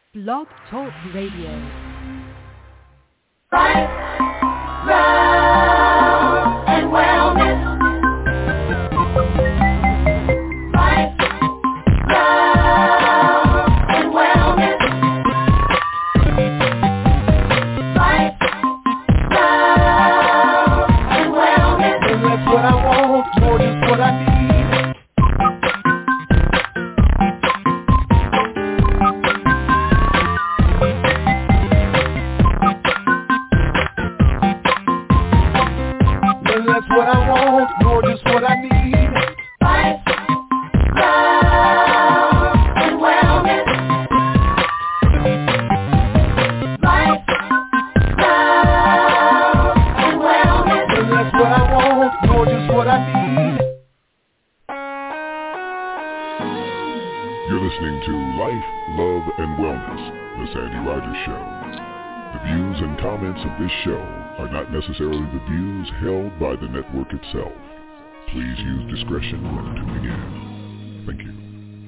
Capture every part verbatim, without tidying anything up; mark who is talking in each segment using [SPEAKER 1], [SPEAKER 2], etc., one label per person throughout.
[SPEAKER 1] Blog Talk Radio.
[SPEAKER 2] Life, love, and wellness. Life, love, and wellness. Life, love, and wellness.
[SPEAKER 3] And that's what I want, more than what I need. That's what I want, more just what I need.
[SPEAKER 2] Life, love, and wellness. Life, love, and wellness.
[SPEAKER 3] And that's what I want, more just what I need.
[SPEAKER 4] You're listening to Life, Love, and Wellness, The Sandy Rogers Show. The views and comments of this show are not necessarily the views held by the network itself. Please use discretion when tuning in. Thank you.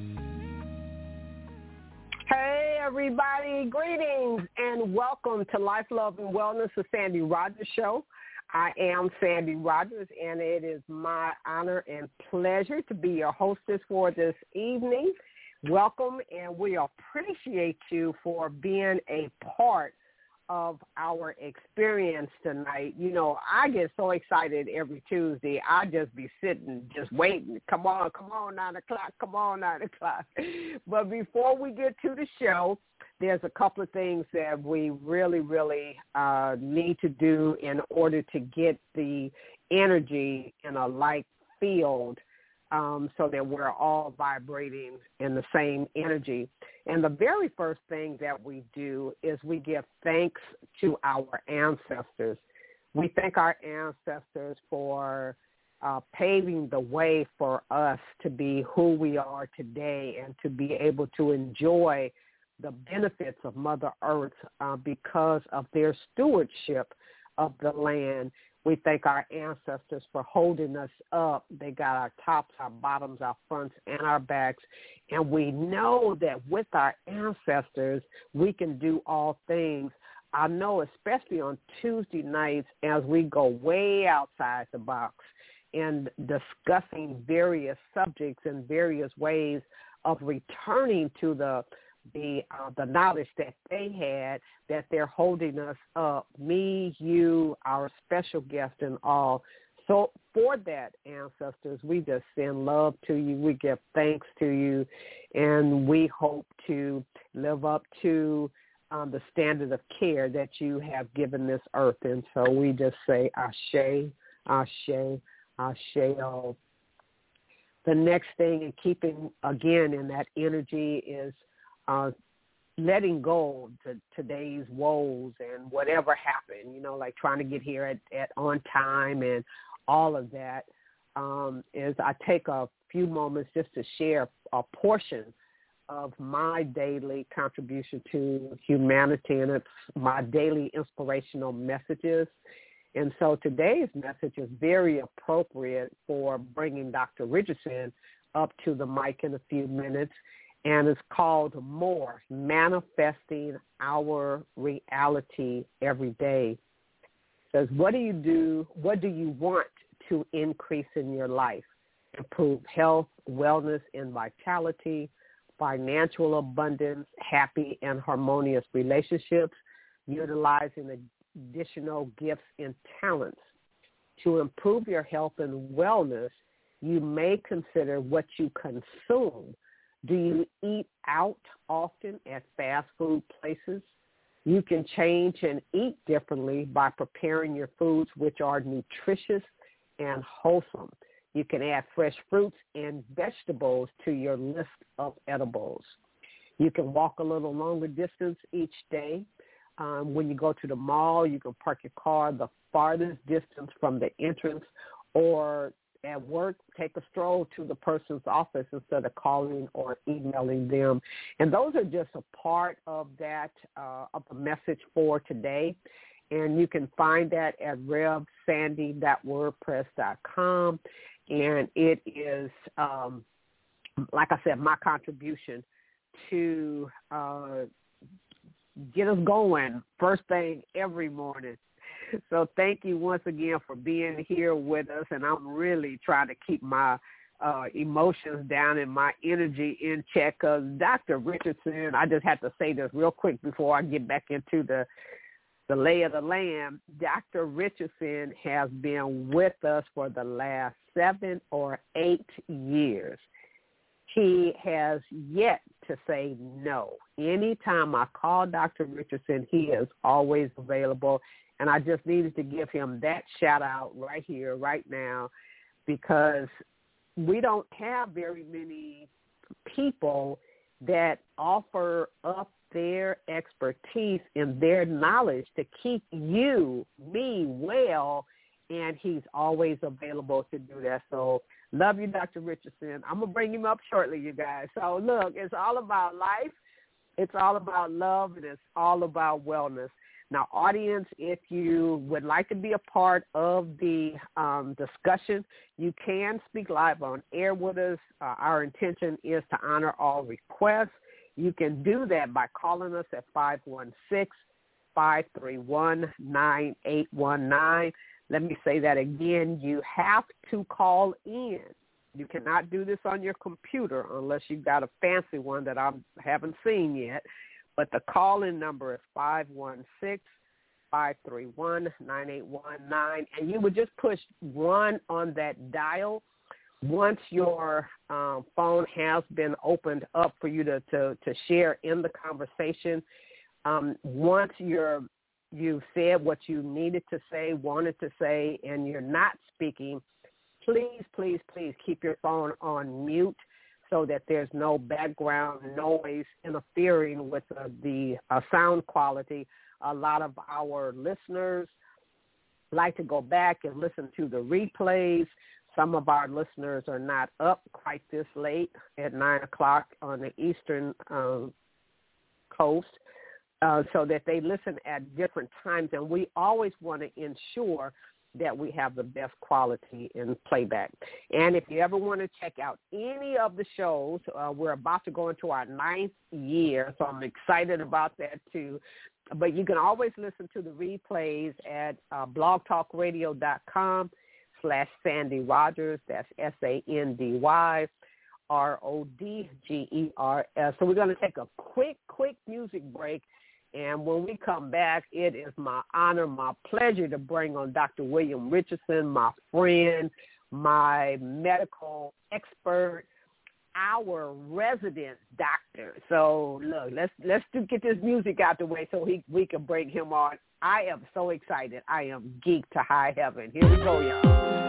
[SPEAKER 5] Hey everybody, greetings and welcome to Life, Love, and Wellness, the Sandy Rogers Show. I am Sandy Rogers, and it is my honor and pleasure to be your hostess for this evening. Welcome, and we appreciate you for being a part of our experience tonight. You know, I get so excited every Tuesday. I just be sitting, just waiting. Come on, come on, nine o'clock. Come on, nine o'clock. But before we get to the show, there's a couple of things that we really, really uh, need to do in order to get the energy in a like field, um, so that we're all vibrating in the same energy. And the very first thing that we do is we give thanks to our ancestors. We thank our ancestors for uh, paving the way for us to be who we are today and to be able to enjoy the benefits of Mother Earth uh, because of their stewardship of the land. We thank our ancestors for holding us up. They got our tops, our bottoms, our fronts, and our backs. And we know that with our ancestors, we can do all things. I know especially on Tuesday nights as we go way outside the box and discussing various subjects and various ways of returning to the the uh, the knowledge that they had, that they're holding us up, me, you, our special guest and all. So for that, ancestors, we just send love to you. We give thanks to you, and we hope to live up to um, the standard of care that you have given this earth. And so we just say Ashe, Ashe, Ashe. Oh. The next thing, and keeping, again, in that energy is Uh, letting go to today's woes and whatever happened, you know, like trying to get here at, at on time and all of that, um, is I take a few moments just to share a portion of my daily contribution to humanity, and it's my daily inspirational messages. And so today's message is very appropriate for bringing Doctor Richardson up to the mic in a few minutes. And it's called More, Manifesting Our Reality Every Day. It says, what do you do, what do you want to increase in your life? Improve health, wellness, and vitality, financial abundance, happy and harmonious relationships, utilizing additional gifts and talents. To improve your health and wellness, you may consider what you consume. Do you eat out often at fast food places? You can change and eat differently by preparing your foods which are nutritious and wholesome. You can add fresh fruits and vegetables to your list of edibles. You can walk a little longer distance each day. Um, when you go to the mall, you can park your car the farthest distance from the entrance, or at work, take a stroll to the person's office instead of calling or emailing them. And those are just a part of that, uh, of the message for today. And you can find that at rev sandy dot wordpress dot com. And it is, um, like I said, my contribution to uh, get us going first thing every morning. So thank you once again for being here with us, and I'm really trying to keep my uh, emotions down and my energy in check because Doctor Richardson, I just have to say this real quick before I get back into the the lay of the land. Doctor Richardson has been with us for the last seven or eight years. He has yet to say no. Anytime I call Doctor Richardson, he is always available. And I just needed to give him that shout out right here, right now, because we don't have very many people that offer up their expertise and their knowledge to keep you, me, well, and he's always available to do that. So love you, Doctor Richardson. I'm going to bring him up shortly, you guys. So, look, it's all about life. It's all about love, and it's all about wellness. Now, audience, if you would like to be a part of the um, discussion, you can speak live on air with us. Uh, our intention is to honor all requests. You can do that by calling us at five one six, five three one, nine eight one nine. Let me say that again. You have to call in. You cannot do this on your computer unless you've got a fancy one that I haven't seen yet. But the call-in number is five one six, five three one, nine eight one nine, and you would just push one on that dial. Once your um, phone has been opened up for you to, to, to share in the conversation, um, once you're, you've said what you needed to say, wanted to say, and you're not speaking, please, please, please keep your phone on mute, so that there's no background noise interfering with uh, the uh, sound quality. A lot of our listeners like to go back and listen to the replays. Some of our listeners are not up quite this late at nine o'clock on the Eastern um, coast, uh, so that they listen at different times. And we always want to ensure that we have the best quality in playback. And if you ever want to check out any of the shows, uh, we're about to go into our ninth year, so I'm excited about that too. But you can always listen to the replays at uh, blogtalkradio.com slash Sandy Rogers. That's S A N D Y R O D G E R S. So we're going to take a quick, quick music break. And when we come back, it is my honor, my pleasure to bring on Doctor William Richardson, my friend, my medical expert, our resident doctor. So, look, let's let's do, get this music out the way so he, we can bring him on. I am so excited. I am geeked to high heaven. Here we go, y'all.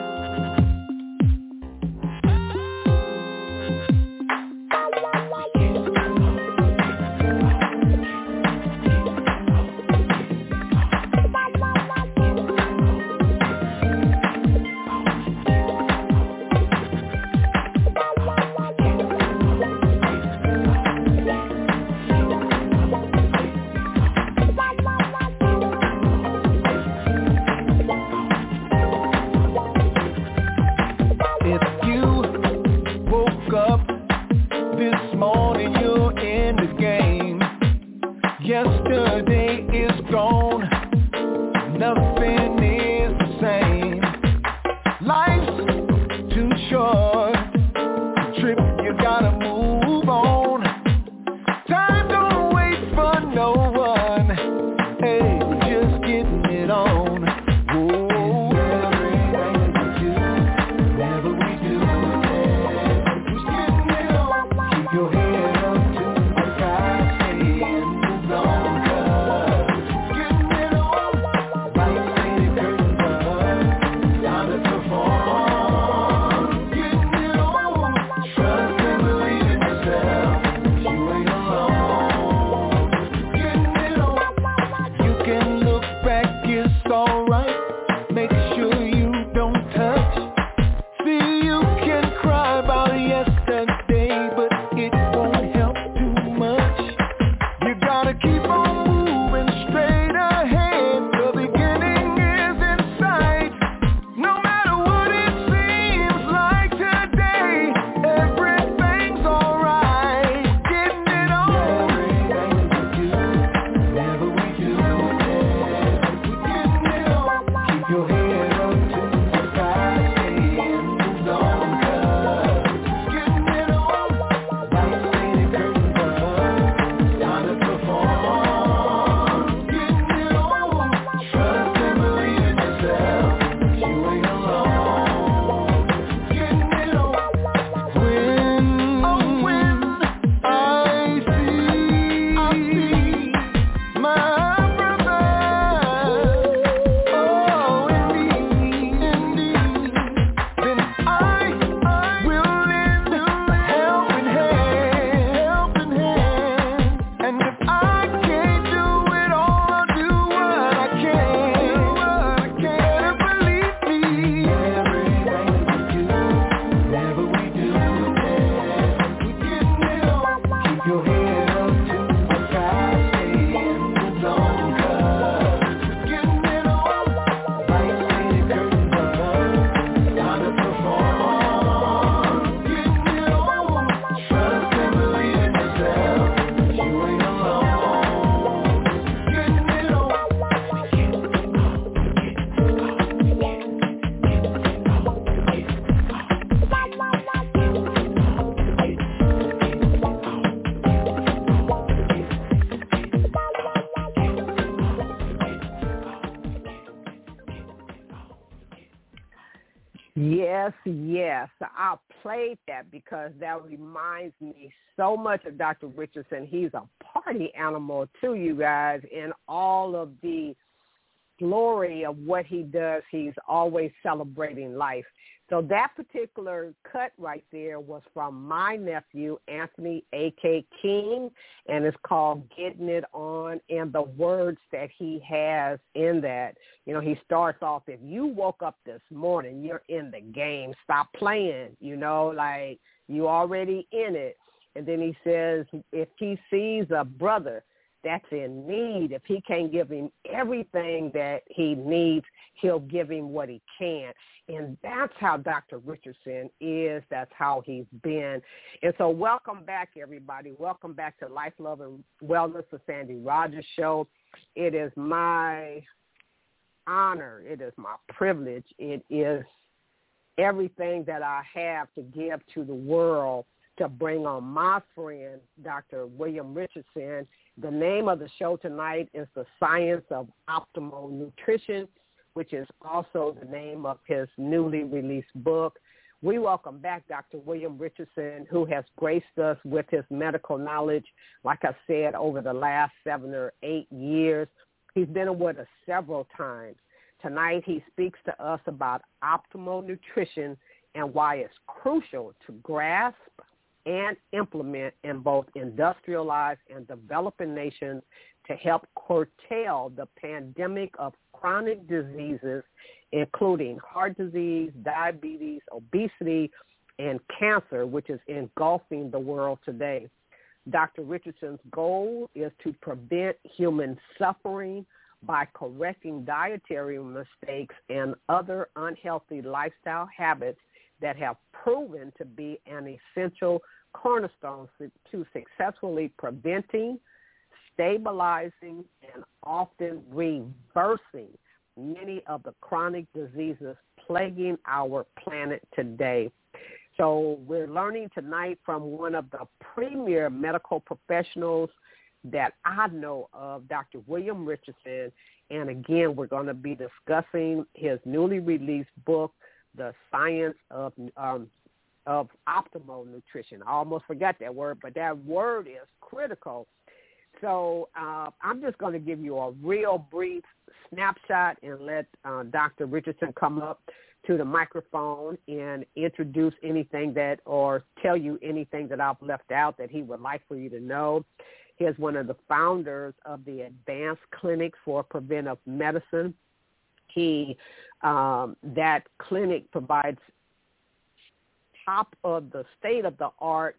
[SPEAKER 5] Yes, yes. I played that because that reminds me so much of Doctor Richardson. He's a party animal too, you guys, in all of the glory of what he does. He's always celebrating life. So that particular cut right there was from my nephew, Anthony A K King, and it's called Getting It On, and the words that he has in that. You know, he starts off, if you woke up this morning, you're in the game. Stop playing, you know, like you already in it. And then he says, if he sees a brother that's in need, if he can't give him everything that he needs, he'll give him what he can. And that's how Doctor Richardson is. That's how he's been. And so welcome back, everybody. Welcome back to Life, Love, and Wellness, the Sandy Rogers Show. It is my honor. It is my privilege. It is everything that I have to give to the world to bring on my friend, Doctor William Richardson. The name of the show tonight is The Science of Optimal Nutrition, which is also the name of his newly released book. We welcome back Doctor William Richardson, who has graced us with his medical knowledge, like I said, over the last seven or eight years. He's been with us several times. Tonight he speaks to us about optimal nutrition and why it's crucial to grasp and implement in both industrialized and developing nations to help curtail the pandemic of chronic diseases, including heart disease, diabetes, obesity, and cancer, which is engulfing the world today. Doctor Richardson's goal is to prevent human suffering by correcting dietary mistakes and other unhealthy lifestyle habits that have proven to be an essential cornerstone to successfully preventing, stabilizing, and often reversing many of the chronic diseases plaguing our planet today. So we're learning tonight from one of the premier medical professionals that I know of, Doctor William Richardson. And again, we're going to be discussing his newly released book, The Science of um, of Optimal Nutrition. I almost forgot that word, but that word is critical. So uh, I'm just going to give you a real brief snapshot and let uh, Doctor Richardson come up to the microphone and introduce anything that or tell you anything that I've left out that he would like for you to know. He is one of the founders of the Advanced Clinic for Preventive Medicine. He, um, that clinic provides top of the state-of-the-art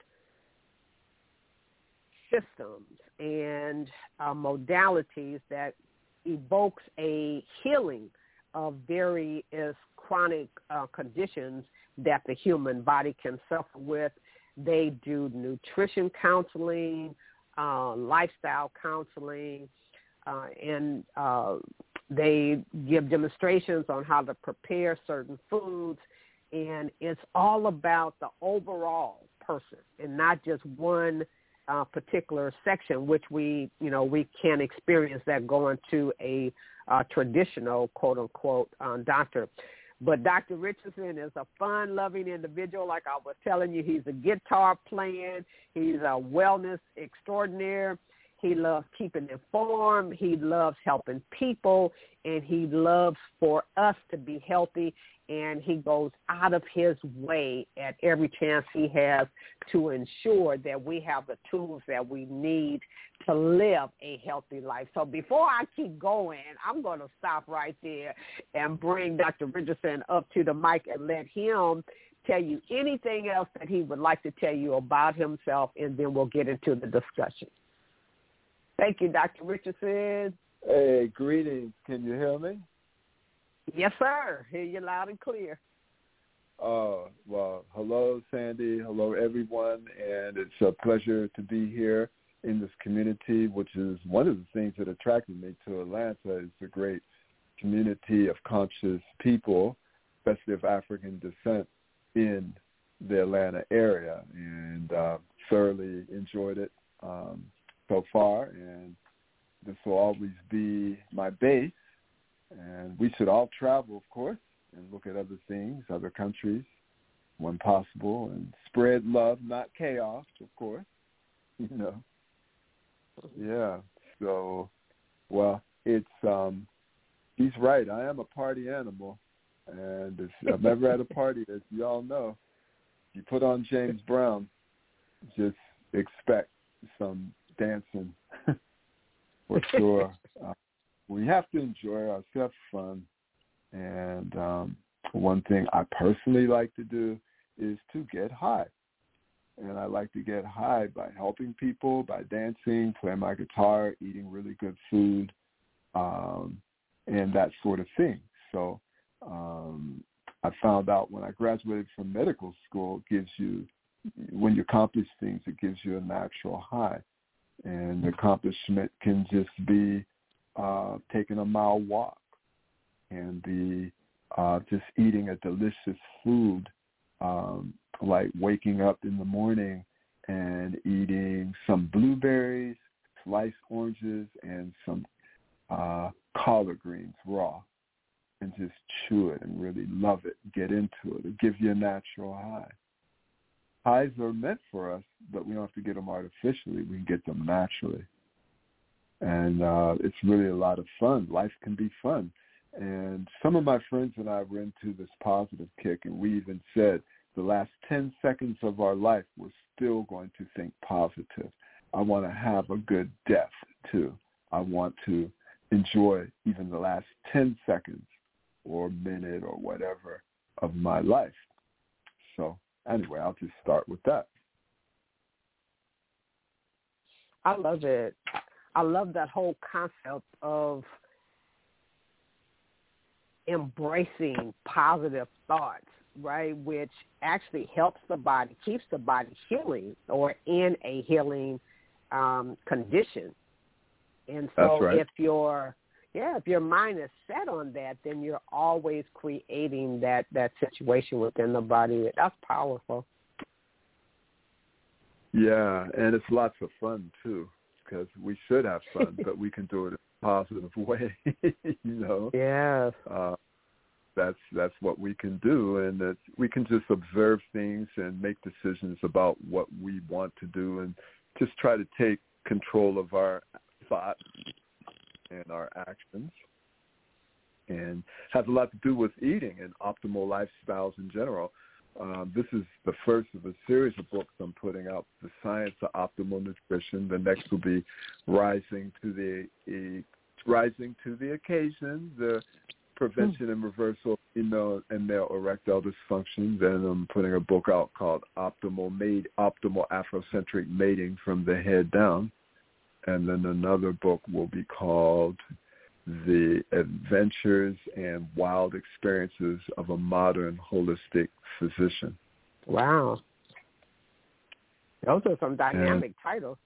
[SPEAKER 5] systems and uh, modalities that evokes a healing of various chronic uh, conditions that the human body can suffer with. They do nutrition counseling, uh, lifestyle counseling, uh, and uh, they give demonstrations on how to prepare certain foods. And it's all about the overall person and not just one uh, particular section, which we, you know, we can experience that going to a uh, traditional, quote unquote, uh, doctor. But Doctor Richardson is a fun-loving individual. Like I was telling you, he's a guitar playing. He's a wellness extraordinaire. He loves keeping informed. He loves helping people, and he loves for us to be healthy. And he goes out of his way at every chance he has to ensure that we have the tools that we need to live a healthy life. So before I keep going, I'm going to stop right there and bring Doctor Richardson up to the mic and let him tell you anything else that he would like to tell you about himself, and then we'll get into the discussion. Thank you, Doctor Richardson.
[SPEAKER 6] Hey, greetings. Can you hear me?
[SPEAKER 5] Yes, sir. Hear you loud and clear.
[SPEAKER 6] Uh, well, hello, Sandy. Hello, everyone. And it's a pleasure to be here in this community, which is one of the things that attracted me to Atlanta. It's a great community of conscious people, especially of African descent, in the Atlanta area. And uh, thoroughly enjoyed it um, so far. And this will always be my base. And we should all travel, of course, and look at other things, other countries, when possible, and spread love, not chaos, of course, you know. Yeah, so, well, it's, um, he's right. I am a party animal, and if I'm ever at a party, as you all know, you put on James Brown, just expect some dancing for sure. uh, we have to enjoy ourselves, have fun, and um, one thing I personally like to do is to get high. And I like to get high by helping people, by dancing, playing my guitar, eating really good food, um, and that sort of thing. So um, I found out when I graduated from medical school, it gives you, when you accomplish things, it gives you a natural high. And the accomplishment can just be uh, taking a mile walk, and be uh, just eating a delicious food, um, like waking up in the morning and eating some blueberries, sliced oranges, and some uh, collard greens raw, and just chew it and really love it, get into it. It'll give you a natural high. Highs are meant for us, but we don't have to get them artificially. We can get them naturally. And uh, it's really a lot of fun. Life can be fun. And some of my friends and I were into this positive kick, and we even said the last ten seconds of our life, we're still going to think positive. I want to have a good death, too. I want to enjoy even the last ten seconds or minute or whatever of my life. So anyway, I'll just start with that.
[SPEAKER 5] I love it. I love that whole concept of embracing positive thoughts, right, which actually helps the body, keeps the body healing or in a healing um, condition. And so
[SPEAKER 6] That's right.
[SPEAKER 5] if your yeah, if your mind is set on that, then you're always creating that, that situation within the body. That's powerful.
[SPEAKER 6] Yeah, and it's lots of fun, too, because we should have fun, but we can do it in a positive way, you know?
[SPEAKER 5] Yes.
[SPEAKER 6] Uh, that's that's what we can do, and that we can just observe things and make decisions about what we want to do, and just try to take control of our thoughts and our actions. And has a lot to do with eating and optimal lifestyles in general. Um, this is the first of a series of books I'm putting out, The Science of Optimal Nutrition. The next will be Rising to the e, Rising to the Occasion, the prevention and reversal of female and male erectile dysfunction. Then I'm putting a book out called Optimal Mate, Optimal Afrocentric Mating from the Head Down. And then another book will be called The Adventures and Wild Experiences of a Modern Holistic Physician.
[SPEAKER 5] Wow. Those are some dynamic
[SPEAKER 6] and,
[SPEAKER 5] titles.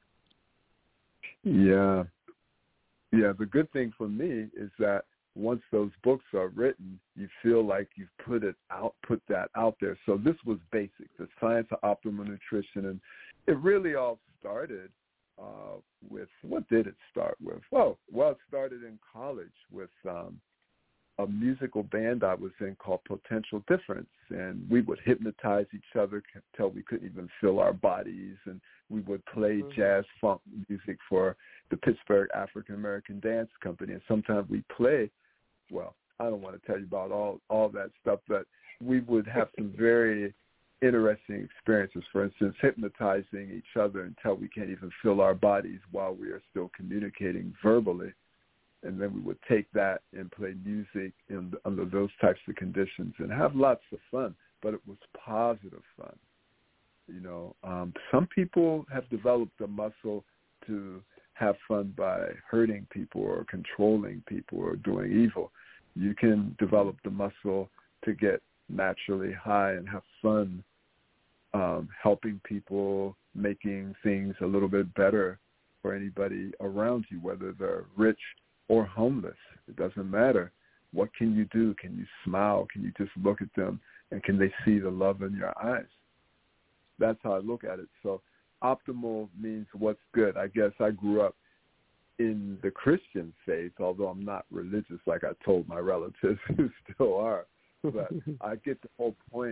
[SPEAKER 6] Yeah. Yeah, the good thing for me is that once those books are written, you feel like you've put it out, put that out there. So this was basic, The Science of Optimal Nutrition, and it really all started Uh, with, what did it start with? Oh, well, it started in college with um, a musical band I was in called Potential Difference, and we would hypnotize each other until we couldn't even feel our bodies, and we would play mm-hmm. jazz funk music for the Pittsburgh African American Dance Company, and sometimes we play, well, I don't want to tell you about all, all that stuff, but we would have some very interesting experiences, for instance, hypnotizing each other until we can't even feel our bodies while we are still communicating verbally. And then we would take that and play music in, under those types of conditions and have lots of fun, but it was positive fun. You know, um, some people have developed a muscle to have fun by hurting people or controlling people or doing evil. You can develop the muscle to get naturally high and have fun um, helping people, making things a little bit better for anybody around you, whether they're rich or homeless. It doesn't matter. What can you do? Can you smile? Can you just look at them, and can they see the love in your eyes? That's how I look at it. So optimal means what's good. I guess I grew up in the Christian faith, although I'm not religious like I told my relatives who still are. But I get the whole point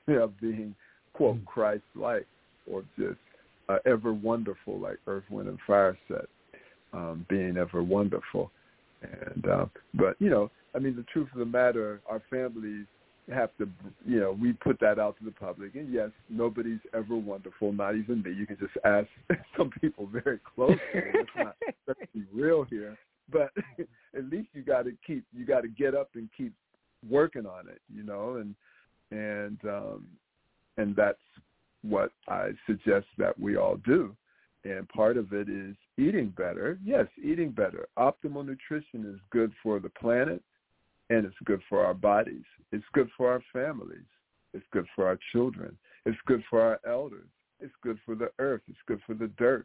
[SPEAKER 6] of being, quote, mm-hmm. Christ-like, or just uh, ever wonderful, like Earth, Wind, and Fire said, um, being ever wonderful. And uh, but, you know, I mean, the truth of the matter, our families have to, you know, we put that out to the public. And, yes, nobody's ever wonderful, not even me. You can just ask some people very close to me. Let's not let's be real here. But at least you got to keep, you got to get up and keep working on it, you know, and and um, and that's what I suggest that we all do. And part of it is eating better. Yes, eating better. Optimal nutrition is good for the planet, and it's good for our bodies. It's good for our families. It's good for our children. It's good for our elders. It's good for the earth. It's good for the dirt.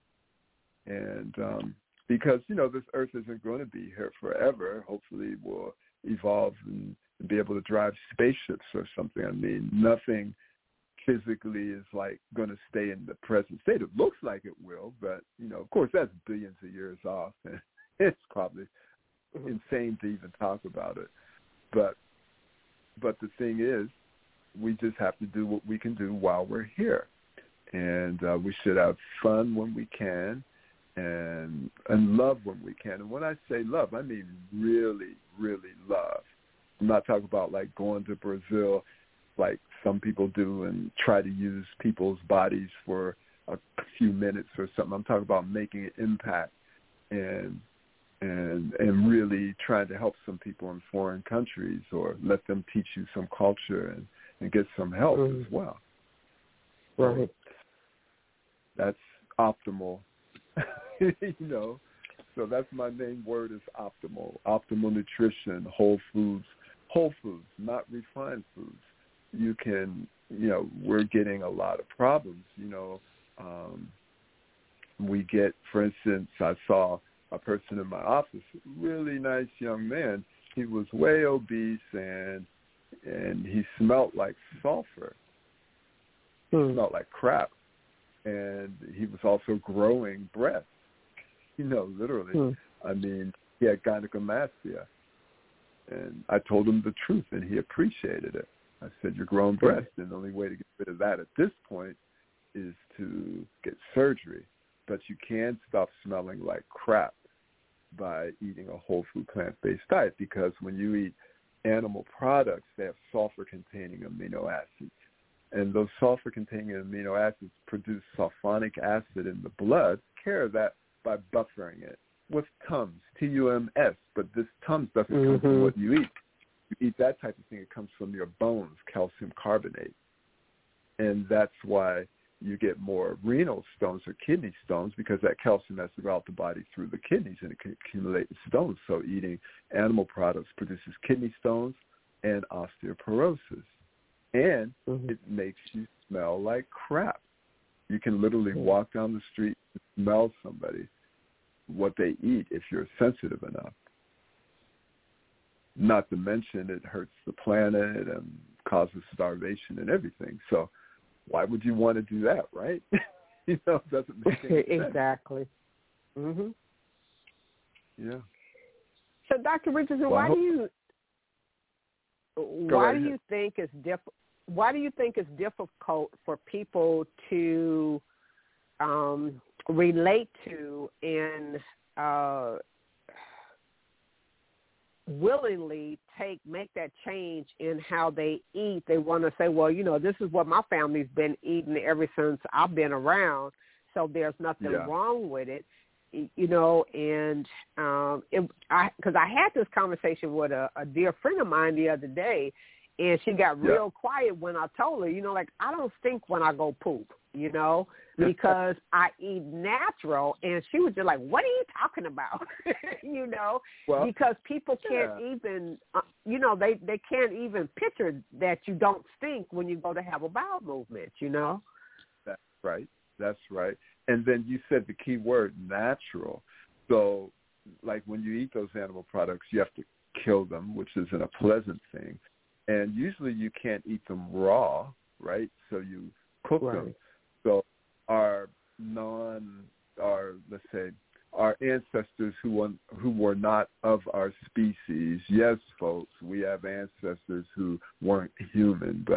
[SPEAKER 6] And um, because, you know, this earth isn't going to be here forever. Hopefully we'll evolve and be able to drive spaceships or something. I mean, nothing physically is like going to stay in the present state. It looks like it will, but, you know, of course, that's billions of years off. And it's probably insane to even talk about it. But but the thing is, we just have to do what we can do while we're here. And uh, we should have fun when we can and and love when we can. And when I say love, I mean really, really love. I'm not talking about like going to Brazil like some people do and try to use people's bodies for a few minutes or something. I'm talking about making an impact and and and really trying to help some people in foreign countries, or let them teach you some culture and, and get some help mm. as well.
[SPEAKER 5] Right.
[SPEAKER 6] That's optimal, you know. So that's my main word is optimal. Optimal nutrition, whole foods, whole foods, not refined foods. You can, you know, we're getting a lot of problems, you know. Um, we get, for instance, I saw a person in my office, really nice young man. He was way obese and and he smelled like sulfur. He hmm. smelled like crap. And he was also growing breasts, you know, literally. Hmm. I mean, he had gynecomastia. And I told him the truth, and he appreciated it. I said, you're growing breasts, and the only way to get rid of that at this point is to get surgery. But you can stop smelling like crap by eating a whole food plant-based diet, because when you eat animal products, they have sulfur-containing amino acids. And those sulfur-containing amino acids produce sulfonic acid in the blood. Care of that by buffering it with Tums, T U M S. But this Tums doesn't mm-hmm. come from what you eat. You eat that type of thing, it comes from your bones, calcium carbonate. And that's why you get more renal stones or kidney stones, because that calcium has to go out the body through the kidneys and it can accumulate in stones. So eating animal products produces kidney stones and osteoporosis. And mm-hmm. it makes you smell like crap. You can literally mm-hmm. walk down the street and smell somebody, what they eat, if you're sensitive enough. Not to mention it hurts the planet and causes starvation and everything. So why would you want to do that, right? You know, it doesn't make any sense.
[SPEAKER 5] Exactly. Mhm.
[SPEAKER 6] Yeah.
[SPEAKER 5] So, Doctor Richardson,
[SPEAKER 6] well,
[SPEAKER 5] why
[SPEAKER 6] hope-
[SPEAKER 5] do you why do you think it's diff- why do you think it's difficult for people to um, relate to and uh, willingly take make that change in how they eat? They want to say, well, you know, this is what my family's been eating ever since I've been around, so there's nothing
[SPEAKER 6] yeah.
[SPEAKER 5] wrong with it, you know. And um, it, I, because I had this conversation with a, a dear friend of mine the other day, and she got real yeah. quiet when I told her, you know, like, I don't stink when I go poop, you know, because I eat natural. And she was just like, what are you talking about? you know, well, because people can't yeah. even, uh, you know, they, they can't even picture that you don't stink when you go to have a bowel movement, you know.
[SPEAKER 6] That's right. That's right. And then you said the key word, natural. So, like, when you eat those animal products, you have to kill them, which isn't a pleasant thing. And usually you can't eat them raw, right? So you cook right. them. So our non, our let's say, our ancestors who were, who were not of our species, yes, folks, we have ancestors who weren't human, but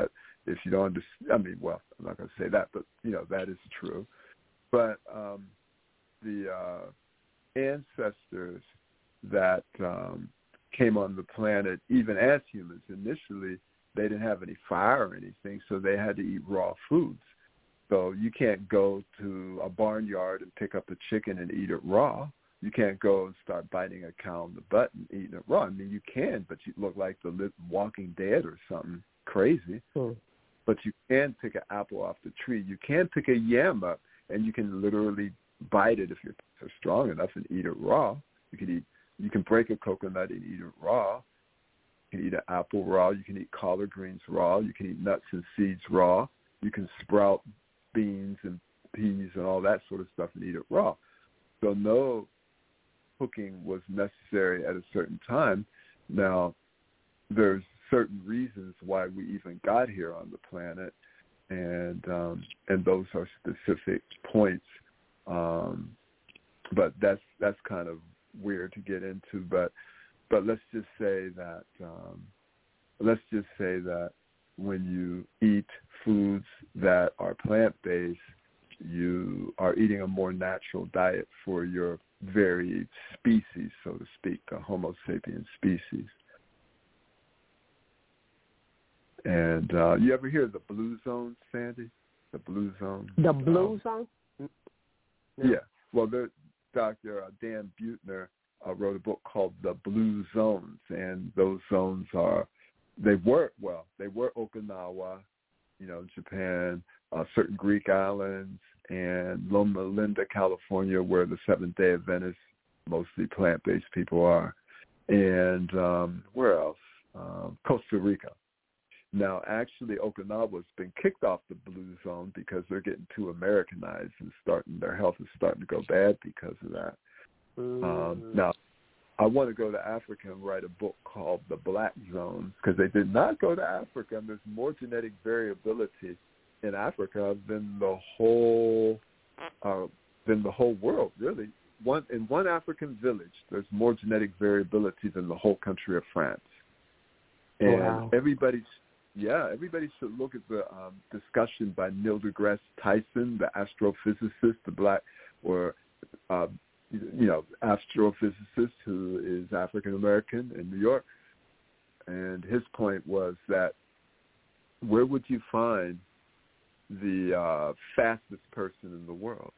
[SPEAKER 6] if you don't understand, I mean, well, I'm not going to say that, but, you know, that is true. But um, the uh, ancestors that um, came on the planet, even as humans, initially, they didn't have any fire or anything, so they had to eat raw foods. So you can't go to a barnyard and pick up a chicken and eat it raw. You can't go and start biting a cow in the butt and eating it raw. I mean, you can, but you look like the living Walking Dead or something crazy. Hmm. But you can pick an apple off the tree. You can pick a yam up, and you can literally bite it if you're strong enough and eat it raw. You can eat. You can break a coconut and eat it raw. You can eat an apple raw. You can eat collard greens raw. You can eat nuts and seeds raw. You can sprout beans and peas and all that sort of stuff and eat it raw. So no cooking was necessary at a certain time. Now, there's certain reasons why we even got here on the planet, and um, and those are specific points. Um, but that's that's kind of weird to get into. But but let's just say that um, let's just say that when you eat foods that are plant-based, you are eating a more natural diet for your very species, so to speak, the Homo sapiens species. And uh, you ever hear of the blue zone, Sandy? The blue zone?
[SPEAKER 5] The blue
[SPEAKER 6] um,
[SPEAKER 5] zone?
[SPEAKER 6] Yeah. Well, there, Doctor Uh, Dan Buettner uh, wrote a book called The Blue Zones, and those zones are, they were, well, they were Okinawa, you know, Japan, uh, certain Greek islands, and Loma Linda, California, where the Seventh-day Adventists, mostly plant-based people are. And um, where else? Um, Costa Rica. Now, actually, Okinawa's been kicked off the blue zone because they're getting too Americanized and starting their health is starting to go bad because of that. Mm. Um, now, I want to go to Africa and write a book called The Black Zone because they did not go to Africa, and there's more genetic variability in Africa than the whole uh, than the whole world, really. One in one African village, there's more genetic variability than the whole country of France. And wow. everybody's Yeah, everybody should look at the um, discussion by Neil deGrasse Tyson, the astrophysicist, the black, or, uh, you know, astrophysicist who is African-American in New York. And his point was that where would you find the uh, fastest person in the world?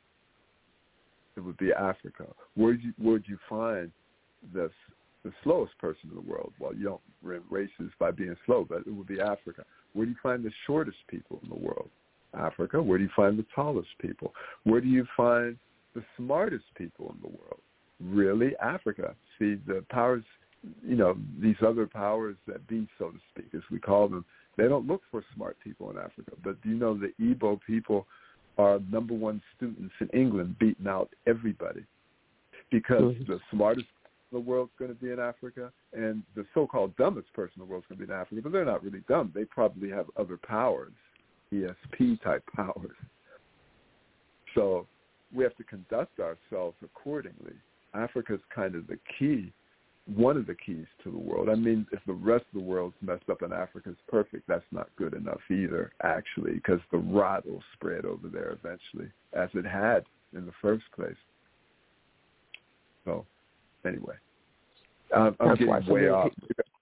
[SPEAKER 6] It would be Africa. Where would you, where would you find the the slowest person in the world? Well, you don't win races by being slow, but it would be Africa. Where do you find the shortest people in the world? Africa. Where do you find the tallest people? Where do you find the smartest people in the world? Really, Africa. See, the powers, you know, these other powers that be, so to speak, as we call them, they don't look for smart people in Africa. But do you know the Igbo people are number one students in England, beating out everybody because mm-hmm. the smartest the world's going to be in Africa, and the so-called dumbest person in the world's going to be in Africa, but they're not really dumb. They probably have other powers, E S P-type powers. So we have to conduct ourselves accordingly. Africa's kind of the key, one of the keys to the world. I mean, if the rest of the world's messed up and Africa's perfect, that's not good enough either, actually, because the rot will spread over there eventually, as it had in the first place. So anyway, I'm, I'm getting way off.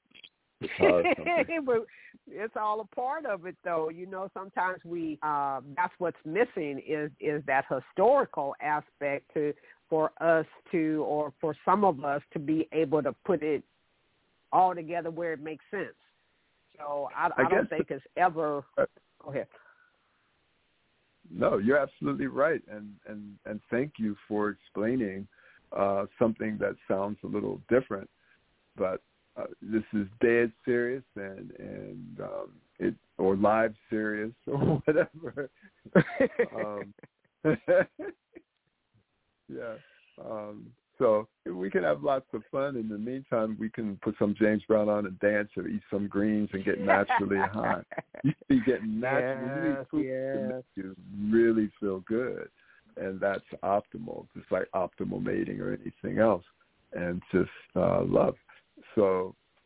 [SPEAKER 5] It's all a part of it, though. You know, sometimes we, uh, that's what's missing is, is that historical aspect to for us to, or for some of us to be able to put it all together where it makes sense. So I, I, I don't think it's ever, uh, go ahead.
[SPEAKER 6] No, you're absolutely right. And, and, and thank you for explaining Uh, something that sounds a little different, but uh, this is dead serious and and um, it or live serious or whatever. um, yeah. Um, so we can have lots of fun. In the meantime, we can put some James Brown on and dance or eat some greens and get naturally high. You be getting naturally yes, food yes. you really feel good. And that's optimal, just like optimal mating or anything else, and just uh, love. So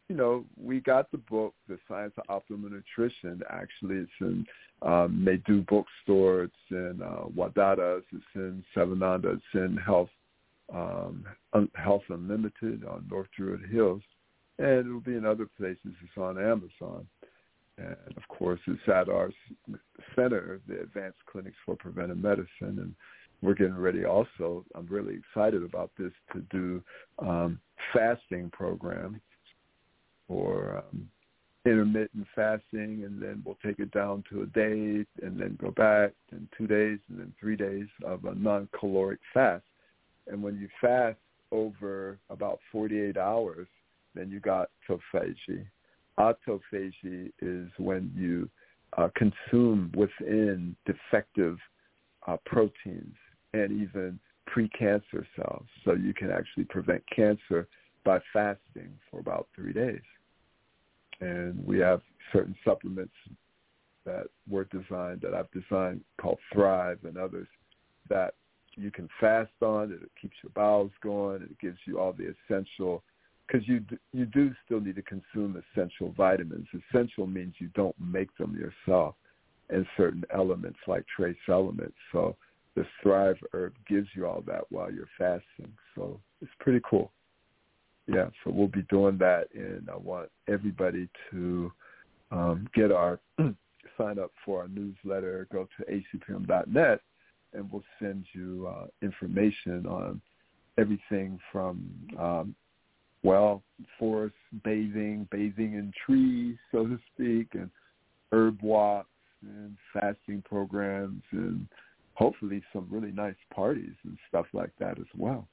[SPEAKER 6] you know, we got the book, The Science of Optimal Nutrition. Actually, it's in um, Medu Bookstore. It's in uh, Wadada's. It's in Savananda. It's in Health um, Health Unlimited on North Druid Hills. And it will be in other places. It's on Amazon. And, of course, it's at our center, the Advanced Clinics for Preventive Medicine. And we're getting ready also. I'm really excited about this to do um, fasting program or um, intermittent fasting, and then we'll take it down to a day and then go back, and two days and then three days of a non-caloric fast. And when you fast over about forty-eight hours, then you got autophagy. Autophagy is when you uh, consume within defective uh, proteins and even precancer cells. So you can actually prevent cancer by fasting for about three days. And we have certain supplements that were designed, that I've designed, called Thrive and others, that you can fast on. It keeps your bowels going. It gives you all the essential, because you you do still need to consume essential vitamins. Essential means you don't make them yourself, and certain elements like trace elements. So the Thrive herb gives you all that while you're fasting. So it's pretty cool. Yeah, so we'll be doing that, and I want everybody to um, get our sign up for our newsletter. Go to A C P M dot net, and we'll send you uh, information on everything from um, well, forest bathing, bathing in trees, so to speak, and herb walks and fasting programs, and hopefully some really nice parties and stuff like that as well.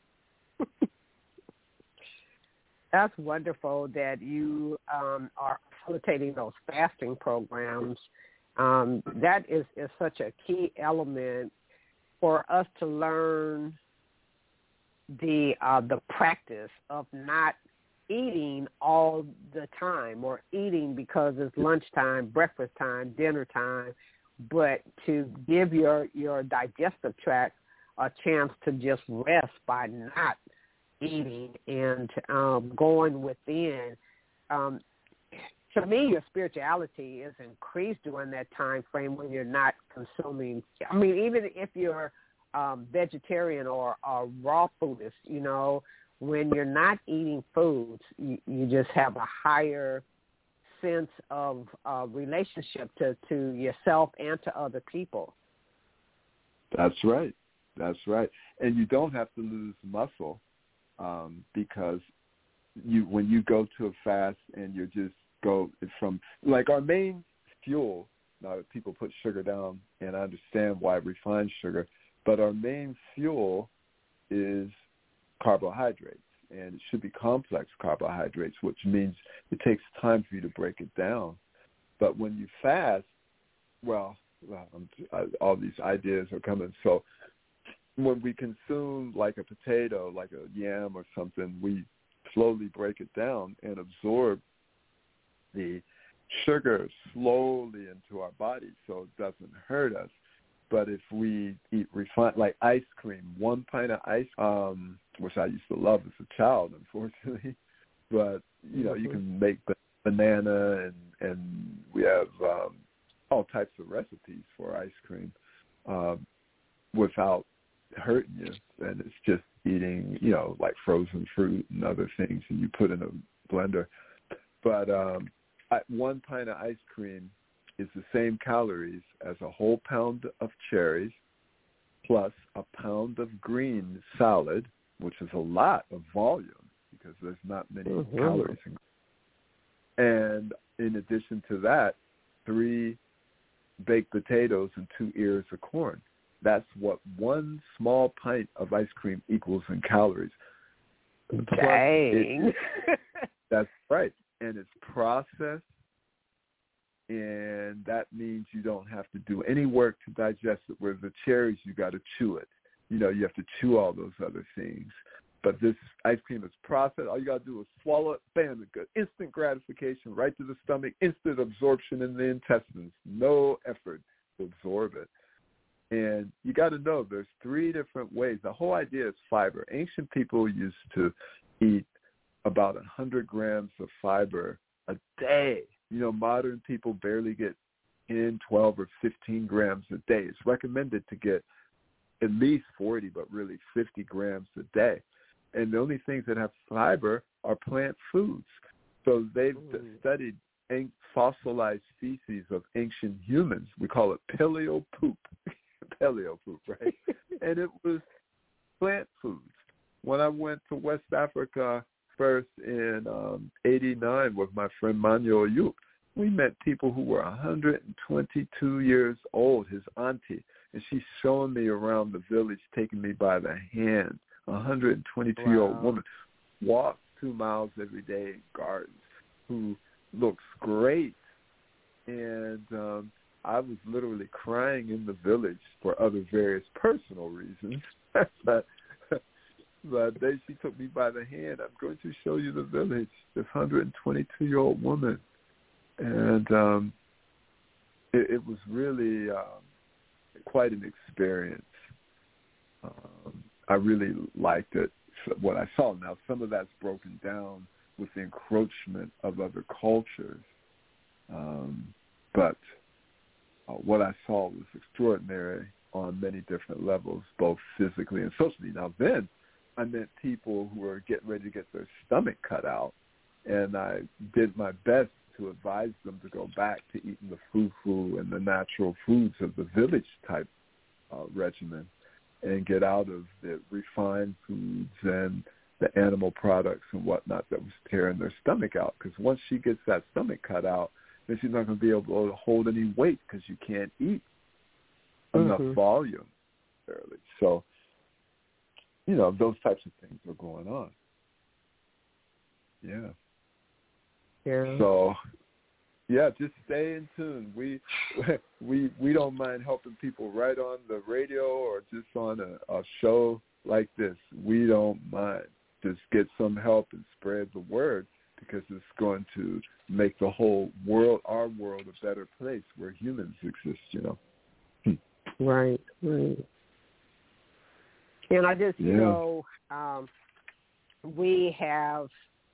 [SPEAKER 5] That's wonderful that you um, are facilitating those fasting programs. Um, that is, is such a key element for us to learn the uh, the practice of not eating all the time, or eating because it's lunchtime, breakfast time, dinner time, but to give your, your digestive tract a chance to just rest by not eating and um, going within. Um, to me, your spirituality is increased during that time frame when you're not consuming. I mean, even if you're um, vegetarian or, or raw foodist, you know, when you're not eating foods, you, you just have a higher sense of uh, relationship to, to yourself and to other people.
[SPEAKER 6] That's right. That's right. And you don't have to lose muscle um, because you when you go to a fast and you just go from, like our main fuel, now people put sugar down, and I understand why refined sugar, but our main fuel is carbohydrates, and it should be complex carbohydrates, which means it takes time for you to break it down. But when you fast, well, well I'm, I, all these ideas are coming. So when we consume like a potato, like a yam or something, we slowly break it down and absorb the sugar slowly into our body so it doesn't hurt us. But if we eat refined, like ice cream, one pint of ice, um, which I used to love as a child, unfortunately, but, you know, you can make banana, and, and we have um, all types of recipes for ice cream um, without hurting you. And it's just eating, you know, like frozen fruit and other things, and you put in a blender. But um, I, one pint of ice cream is the same calories as a whole pound of cherries plus a pound of green salad, which is a lot of volume because there's not many mm-hmm. calories in it. And in addition to that, three baked potatoes and two ears of corn. That's what one small pint of ice cream equals in calories.
[SPEAKER 5] Dang.
[SPEAKER 6] It, that's right. And it's processed, and that means you don't have to do any work to digest it. Whereas the cherries, you got to chew it. You know, you have to chew all those other things. But this ice cream is processed. All you got to do is swallow it, bam, good. Instant gratification right to the stomach, instant absorption in the intestines. No effort to absorb it. And you got to know there's three different ways. The whole idea is fiber. Ancient people used to eat about one hundred grams of fiber a day. You know, modern people barely get ten, twelve, or fifteen grams a day. It's recommended to get at least forty, but really fifty grams a day. And the only things that have fiber are plant foods. So they've mm. studied fossilized species of ancient humans. We call it paleo poop. Paleo poop, right? And it was plant foods. When I went to West Africa first in um, eighty-nine with my friend Manuel Ayuk, we met people who were one hundred twenty-two years old, his auntie, and she's showing me around the village, taking me by the hand. A one hundred twenty-two-year-old wow. woman walks two miles every day in gardens, who looks great. And um, I was literally crying in the village for other various personal reasons. but but they, she took me by the hand. I'm going to show you the village, this one hundred twenty-two-year-old woman. And um, it, it was really um, quite an experience. Um, I really liked it, what I saw. Now, some of that's broken down with the encroachment of other cultures. Um, but uh, what I saw was extraordinary on many different levels, both physically and socially. Now, then I met people who were getting ready to get their stomach cut out, and I did my best to advise them to go back to eating the fufu and the natural foods of the village-type uh, regimen and get out of the refined foods and the animal products and whatnot that was tearing their stomach out. Because once she gets that stomach cut out, then she's not going to be able to hold any weight because you can't eat mm-hmm. enough volume. Barely. So, you know, those types of things are going on. Yeah.
[SPEAKER 5] Yeah.
[SPEAKER 6] So, yeah, just stay in tune. We we we don't mind helping people right on the radio or just on a, a show like this. We don't mind. Just get some help and spread the word, because it's going to make the whole world, our world, a better place where humans exist, you know.
[SPEAKER 5] Right, right. And I just, yeah. you know, um, we have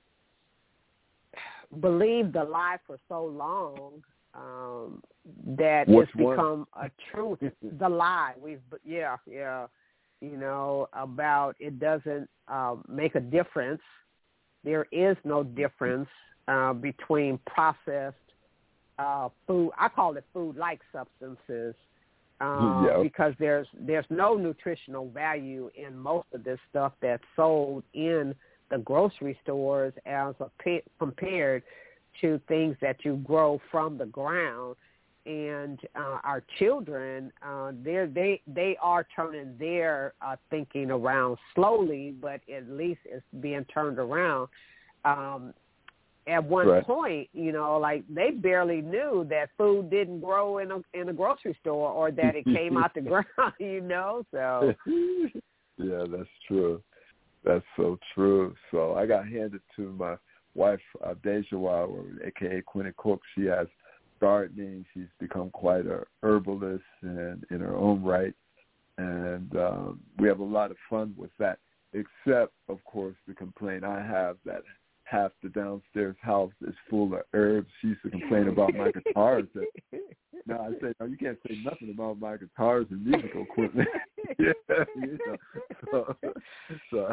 [SPEAKER 5] believed the lie for so long um, that
[SPEAKER 6] What's
[SPEAKER 5] it's become one? a truth. The lie. We've, yeah, yeah, you know, about it doesn't uh, make a difference. There is no difference uh, between processed uh, food. I call it food-like substances uh, yeah. because there's there's no nutritional value in most of this stuff that's sold in the grocery stores as a pe- compared to things that you grow from the ground. And uh, our children, uh, they're, they they are turning their uh, thinking around slowly, but at least it's being turned around. Um, at one
[SPEAKER 6] right.
[SPEAKER 5] point, you know, like they barely knew that food didn't grow in a in a grocery store or that it came out the ground, you know. So
[SPEAKER 6] yeah, that's true. That's so true. So I got handed to my wife, uh, Deja, or A K A Quinny Cook. She has gardening. She's become quite a herbalist and in her own right, and um, we have a lot of fun with that. Except, of course, the complaint I have that half the downstairs house is full of herbs. She used to complain about my guitars. That, no, I said, no, you can't say nothing about my guitars and musical equipment. yeah, you know. So, so,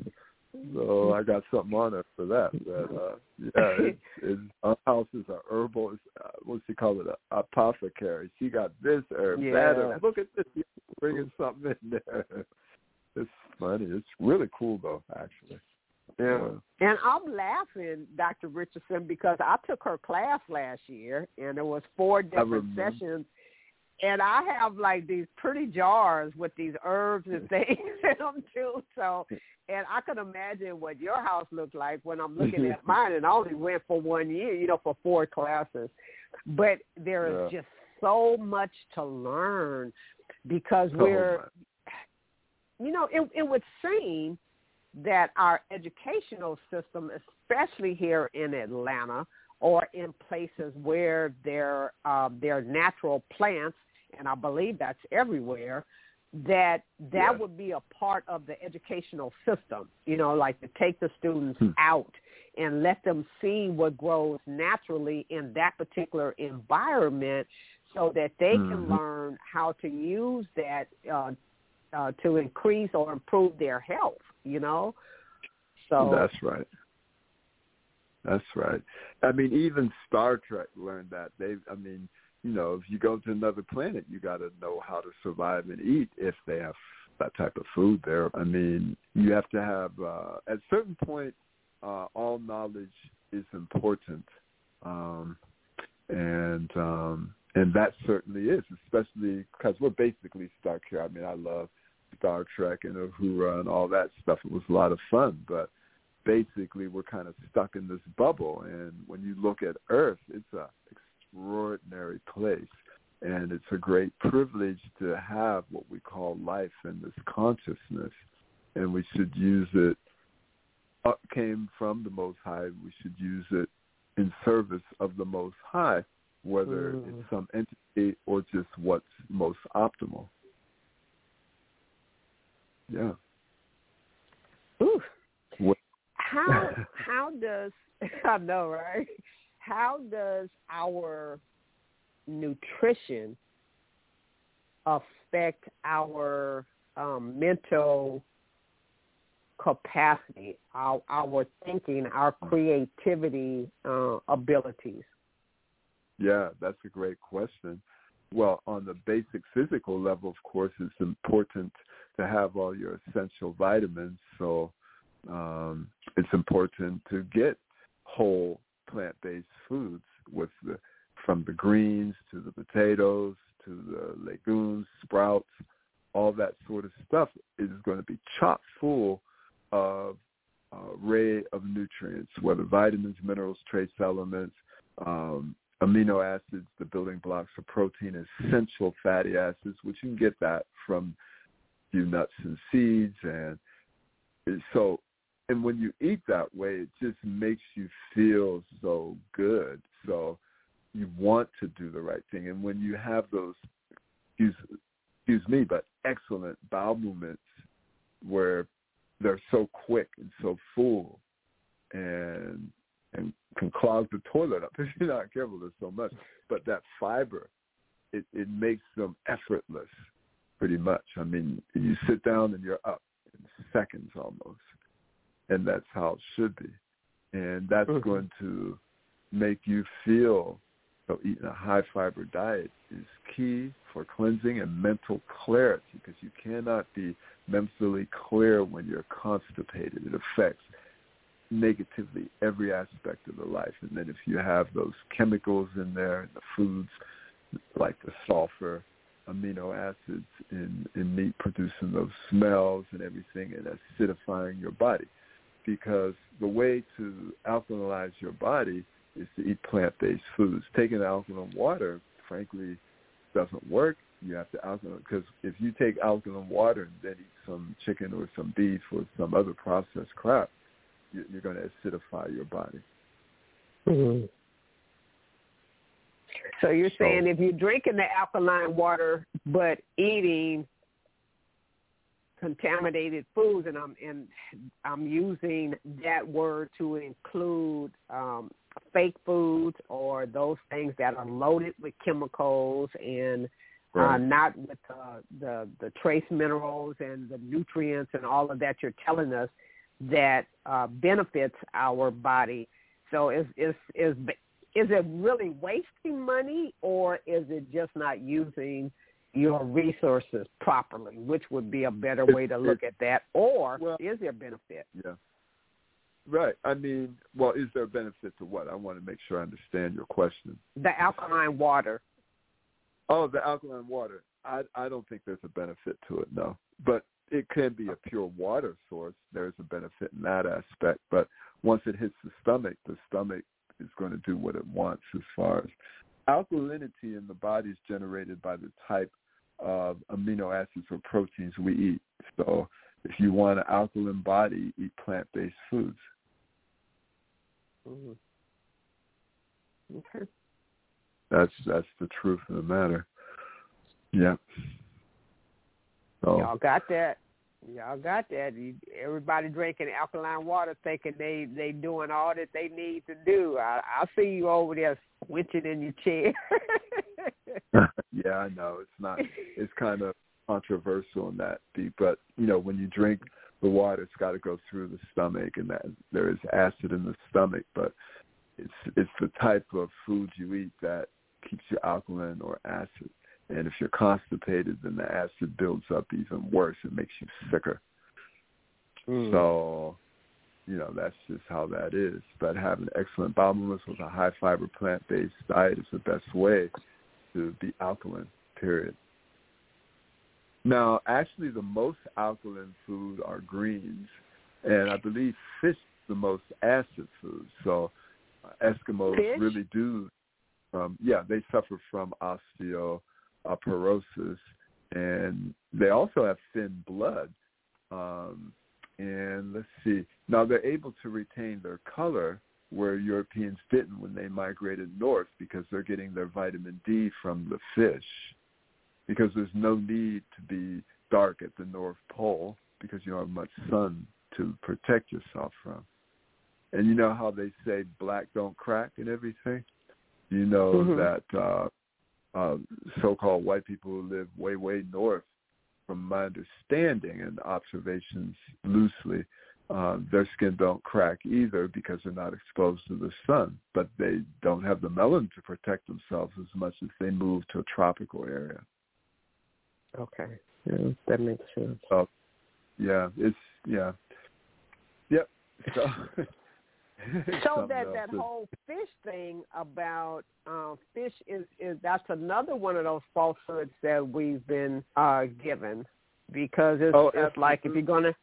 [SPEAKER 6] so I got something on her for that. But uh, yeah, it's, it's, our house is a herbal. It's, uh, what's she call it? A apothecary. She got this herb,
[SPEAKER 5] yeah.
[SPEAKER 6] that herb. Look at this. You're bringing something in there. It's funny. It's really cool, though, actually. Yeah.
[SPEAKER 5] And I'm laughing, Doctor Richardson, because I took her class last year, and there was four different sessions, and I have, like, these pretty jars with these herbs and things in them, too. So, and I can imagine what your house looked like when I'm looking at mine, and I only went for one year, you know, for four classes. But there is yeah. just so much to learn because we're, oh, you know, it, it would seem that our educational system, especially here in Atlanta or in places where there, uh, there are natural plants, and I believe that's everywhere, that that
[SPEAKER 6] Yeah.
[SPEAKER 5] would be a part of the educational system, you know, like to take the students
[SPEAKER 6] Hmm.
[SPEAKER 5] out and let them see what grows naturally in that particular environment so that they
[SPEAKER 6] Mhm.
[SPEAKER 5] can learn how to use that uh, uh, to increase or improve their health, you know. So
[SPEAKER 6] That's right. That's right. I mean, even Star Trek learned that. They, I mean, you know, if you go to another planet, you got to know how to survive and eat if they have that type of food there. I mean, you have to have, uh, at a certain point, uh, all knowledge is important. Um, and um, and that certainly is, especially because we're basically stuck here. I mean, I love Star Trek and Uhura and all that stuff. It was a lot of fun, but basically we're kind of stuck in this bubble. And when you look at Earth, it's a extraordinary place, and it's a great privilege to have what we call life and this consciousness, and we should use it. Up came from the Most High. We should use it in service of the Most High, whether mm. it's some entity or just what's most optimal. Yeah.
[SPEAKER 5] Ooh.
[SPEAKER 6] What?
[SPEAKER 5] How how does I know, right? How does our nutrition affect our um, mental capacity, our, our thinking, our creativity uh, abilities?
[SPEAKER 6] Yeah, that's a great question. Well, on the basic physical level, of course, it's important to have all your essential vitamins. So um, it's important to get whole plant-based foods with the, from the greens to the potatoes to the legumes, sprouts, all that sort of stuff is going to be chock full of uh, array of nutrients, whether vitamins, minerals, trace elements, um, amino acids, the building blocks of protein, essential fatty acids, which you can get that from a few nuts and seeds. And so, and when you eat that way, it just makes you feel so good. So you want to do the right thing. And when you have those, excuse, excuse me, but excellent bowel movements where they're so quick and so full and and can clog the toilet up if you're not careful. There's so much. But that fiber, it, it makes them effortless pretty much. I mean, you sit down and you're up in seconds almost. And that's how it should be. And that's mm-hmm. going to make you feel, so eating a high-fiber diet is key for cleansing and mental clarity, because you cannot be mentally clear when you're constipated. It affects negatively every aspect of the life. And then if you have those chemicals in there in the foods, like the sulfur, amino acids in, in meat producing those smells and everything, and acidifying your body. Because the way to alkalinize your body is to eat plant-based foods. Taking alkaline water, frankly, doesn't work. You have to alkaline, because if you take alkaline water and then eat some chicken or some beef or some other processed crap, you're going to acidify your body.
[SPEAKER 5] Mm-hmm. So you're saying so, if you're drinking the alkaline water but eating contaminated foods, and I'm and I'm using that word to include um, fake foods or those things that are loaded with chemicals and right. uh, not with uh, the the trace minerals and the nutrients and all of that you're telling us that uh, benefits our body. So is is is is it really wasting money, or is it just not using your resources properly, which would be a better way to look at that? Or well, is there benefit?
[SPEAKER 6] Yeah. Right. I mean, well, is there a benefit to what? I want to make sure I understand your question.
[SPEAKER 5] The alkaline water.
[SPEAKER 6] Oh, the alkaline water. I I don't think there's a benefit to it, no. But it can be a pure water source. There's a benefit in that aspect. But once it hits the stomach, the stomach is going to do what it wants as far as alkalinity in the body is generated by the type of amino acids or proteins we eat. So if you want an alkaline body, eat plant-based foods.
[SPEAKER 5] Mm-hmm. Okay.
[SPEAKER 6] That's that's the truth of the matter. Yeah. So,
[SPEAKER 5] y'all got that. Y'all got that. You, everybody drinking alkaline water thinking they, they doing all that they need to do. I, I see you over there switching in your chair.
[SPEAKER 6] Yeah, I know. It's not, it's kind of controversial in that deep, but, you know, when you drink the water, it's got to go through the stomach, and that there is acid in the stomach, but it's it's the type of food you eat that keeps you alkaline or acid. And if you're constipated, then the acid builds up even worse. It makes you sicker. Mm. So, you know, that's just how that is. But having excellent bowel movements with a high-fiber plant-based diet is the best way to be alkaline, period. Now, actually, the most alkaline food are greens, and I believe fish is the most acid food. So uh, Eskimos fish? really do, um, yeah, they suffer from osteoporosis, and they also have thin blood. Um, and let's see, now they're able to retain their color where Europeans didn't when they migrated north because they're getting their vitamin D from the fish. Because there's no need to be dark at the North Pole because you don't have much sun to protect yourself from. And you know how they say black don't crack and everything? You know mm-hmm. that uh, uh, so-called white people who live way, way north, from my understanding and observations loosely, uh, their skin don't crack either because they're not exposed to the sun. But they don't have the melanin to protect themselves as much as they move to a tropical area.
[SPEAKER 5] Okay, yeah, that makes sense.
[SPEAKER 6] So, yeah, it's yeah, yep. So,
[SPEAKER 5] so that that whole fish thing about uh, fish is, is that's another one of those falsehoods that we've been uh, given because it's,
[SPEAKER 6] oh,
[SPEAKER 5] it's like if you're gonna,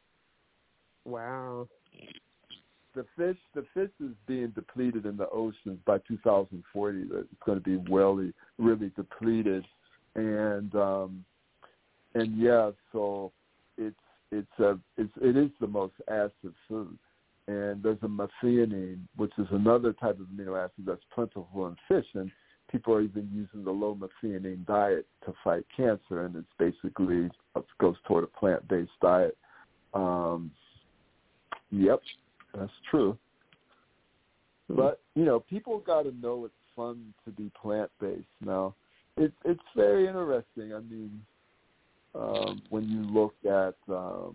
[SPEAKER 5] wow.
[SPEAKER 6] The fish, the fish is being depleted in the oceans by two thousand forty. It's going to be really, really depleted, and. Um, And yeah, so it's it's a it's it is the most acid food, and there's a methionine, which is another type of amino acid that's plentiful in fish, and people are even using the low methionine diet to fight cancer, and it's basically it goes toward a plant-based diet. Um, yep, that's true. But you know, people got to know it's fun to be plant-based. Now, it's it's very interesting. I mean. Um, when you look at um,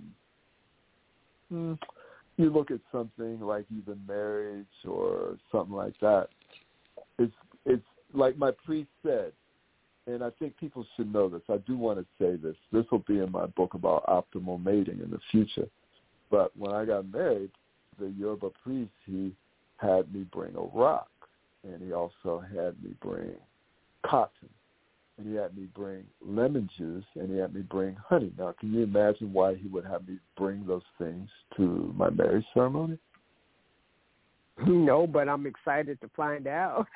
[SPEAKER 6] you look at something like even marriage or something like that, it's it's like my priest said, and I think people should know this. I do want to say this. This will be in my book about optimal mating in the future. But when I got married, the Yoruba priest, he had me bring a rock, and he also had me bring cotton. And he had me bring lemon juice, and he had me bring honey. Now, can you imagine why he would have me bring those things to my marriage ceremony?
[SPEAKER 5] No, but I'm excited to find out.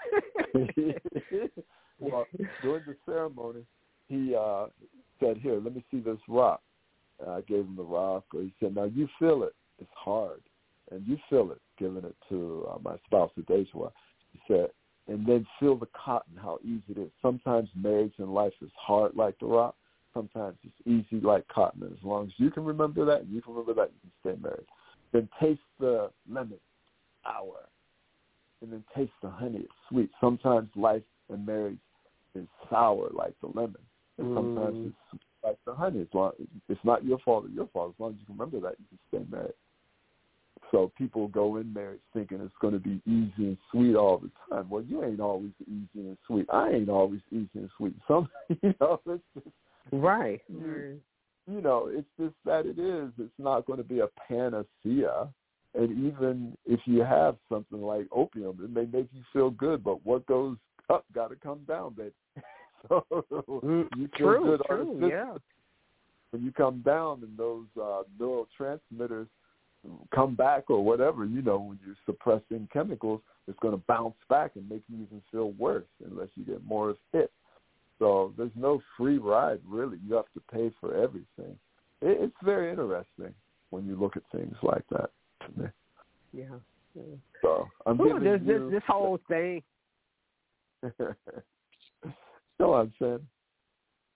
[SPEAKER 6] Well, during the ceremony, he uh, said, here, let me see this rock. And I gave him the rock. Or he said, now you feel it. It's hard. And you feel it, giving it to uh, my spouse, Adeshwa. He said, and then feel the cotton, how easy it is. Sometimes marriage and life is hard like the rock. Sometimes it's easy like cotton. And as long as you can remember that and you can remember that, you can stay married. Then taste the lemon, sour. And then taste the honey, it's sweet. Sometimes life and marriage is sour like the lemon. And sometimes mm. it's sweet like the honey. As long, it's not your fault or your fault. As long as you can remember that, you can stay married. So people go in marriage thinking it's going to be easy and sweet all the time. Well, you ain't always easy and sweet. I ain't always easy and sweet. Some, you know, it's just
[SPEAKER 5] right.
[SPEAKER 6] You, you know, it's just that it is. It's not going to be a panacea. And even if you have something like opium, it may make you feel good. But what goes up got to come down, baby. So you feel
[SPEAKER 5] true,
[SPEAKER 6] good
[SPEAKER 5] true,
[SPEAKER 6] on
[SPEAKER 5] yeah.
[SPEAKER 6] When you come down, and those uh, neurotransmitters come back or whatever, you know, when you're suppressing chemicals, it's going to bounce back and make you even feel worse unless you get more of it. So there's no free ride, really. You have to pay for everything. It, it's very interesting when you look at things like that to me.
[SPEAKER 5] Yeah. yeah.
[SPEAKER 6] So I'm
[SPEAKER 5] Ooh,
[SPEAKER 6] giving
[SPEAKER 5] this,
[SPEAKER 6] you...
[SPEAKER 5] this, this whole thing.
[SPEAKER 6] Go on, Sam.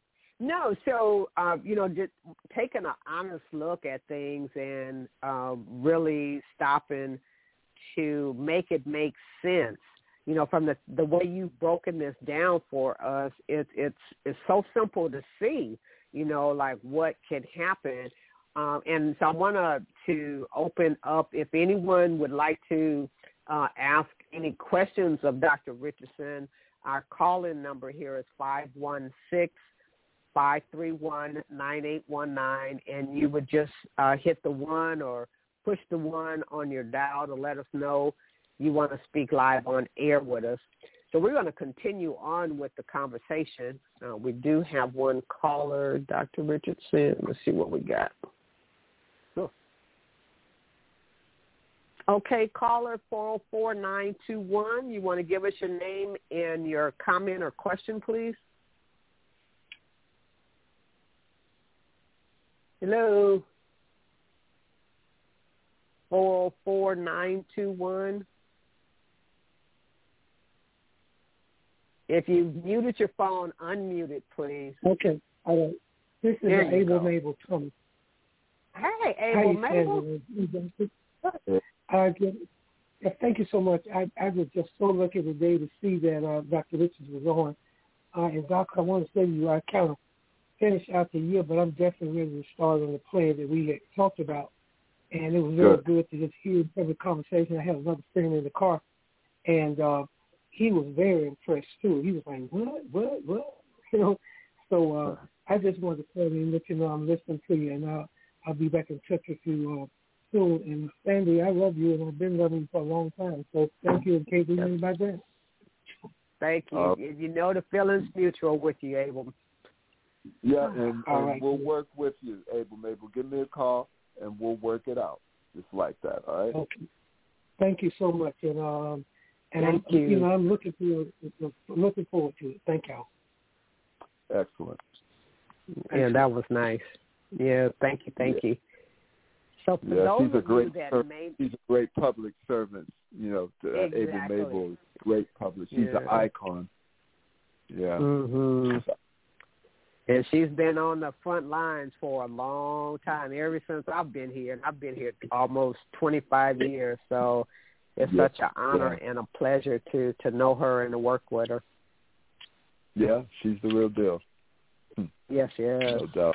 [SPEAKER 5] No, so, uh, you know, just taking an honest look at things and uh, really stopping to make it make sense. You know, from the the way you've broken this down for us, it, it's it's so simple to see, you know, like what can happen. Um, and so I want to to open up, if anyone would like to uh, ask any questions of Doctor Richardson, our call-in number here is five one six, five three one, nine eight one nine, and you would just uh, hit the one or push the one on your dial to let us know you want to speak live on air with us. So we're going to continue on with the conversation. Uh, we do have one caller, Doctor Richardson. Let's see what we got. Sure. Okay, caller four oh four, nine two one. You want to give us your name and your comment or question, please? Hello. four oh four, nine two one. If you muted your phone, unmute it, please.
[SPEAKER 7] Okay. All right. This is
[SPEAKER 5] There you
[SPEAKER 7] Abel
[SPEAKER 5] go.
[SPEAKER 7] Mabel Thomas.
[SPEAKER 5] Hey,
[SPEAKER 7] How
[SPEAKER 5] Abel
[SPEAKER 7] you
[SPEAKER 5] Mabel.
[SPEAKER 7] standing? Uh, good. Yeah, thank you so much. I, I was just so lucky today to see that uh, Doctor Richards was on. Uh, and Doctor, I want to say to you, I kind of finished out the year, but I'm definitely ready to start on the plan that we had talked about. And it was really good, good to just hear every conversation. I had another friend in the car, and uh, he was very impressed too. He was like, "What, what, what?" You know. So uh, I just wanted to call you and let you know I'm listening to you, and I'll, I'll be back in touch with you uh, soon. And Sandy, I love you, and I've been loving you for a long time. So thank you, and can't do anything about that.
[SPEAKER 5] Thank you.
[SPEAKER 6] Uh,
[SPEAKER 5] you know the feeling's mutual with you, Abel.
[SPEAKER 6] Yeah, and,
[SPEAKER 7] All
[SPEAKER 6] and
[SPEAKER 7] right.
[SPEAKER 6] we'll work with you, Abel Mabel. Give me a call, and we'll work it out just like that, all right?
[SPEAKER 7] Okay. Thank you so much, and um, and
[SPEAKER 5] Thank
[SPEAKER 7] I'm,
[SPEAKER 5] you.
[SPEAKER 7] you know, I'm looking forward, looking forward to it. Thank y'all.
[SPEAKER 6] Excellent.
[SPEAKER 5] Yeah, that was nice. Yeah, thank you, thank
[SPEAKER 6] Yeah.
[SPEAKER 5] you. So for
[SPEAKER 6] Yeah,
[SPEAKER 5] those
[SPEAKER 6] she's a
[SPEAKER 5] of
[SPEAKER 6] great
[SPEAKER 5] you that
[SPEAKER 6] ser-
[SPEAKER 5] may
[SPEAKER 6] she's a great public servant. You know, to, uh,
[SPEAKER 5] Exactly.
[SPEAKER 6] Abel Mabel is a great public. She's
[SPEAKER 5] Yeah.
[SPEAKER 6] an icon. Yeah.
[SPEAKER 5] hmm And she's been on the front lines for a long time, ever since I've been here. And I've been here almost twenty-five years. So it's
[SPEAKER 6] Yeah.
[SPEAKER 5] such an honor
[SPEAKER 6] Yeah.
[SPEAKER 5] and a pleasure to, to know her and to work with her.
[SPEAKER 6] Yeah, she's the real deal.
[SPEAKER 5] Yes, yes.
[SPEAKER 6] No doubt.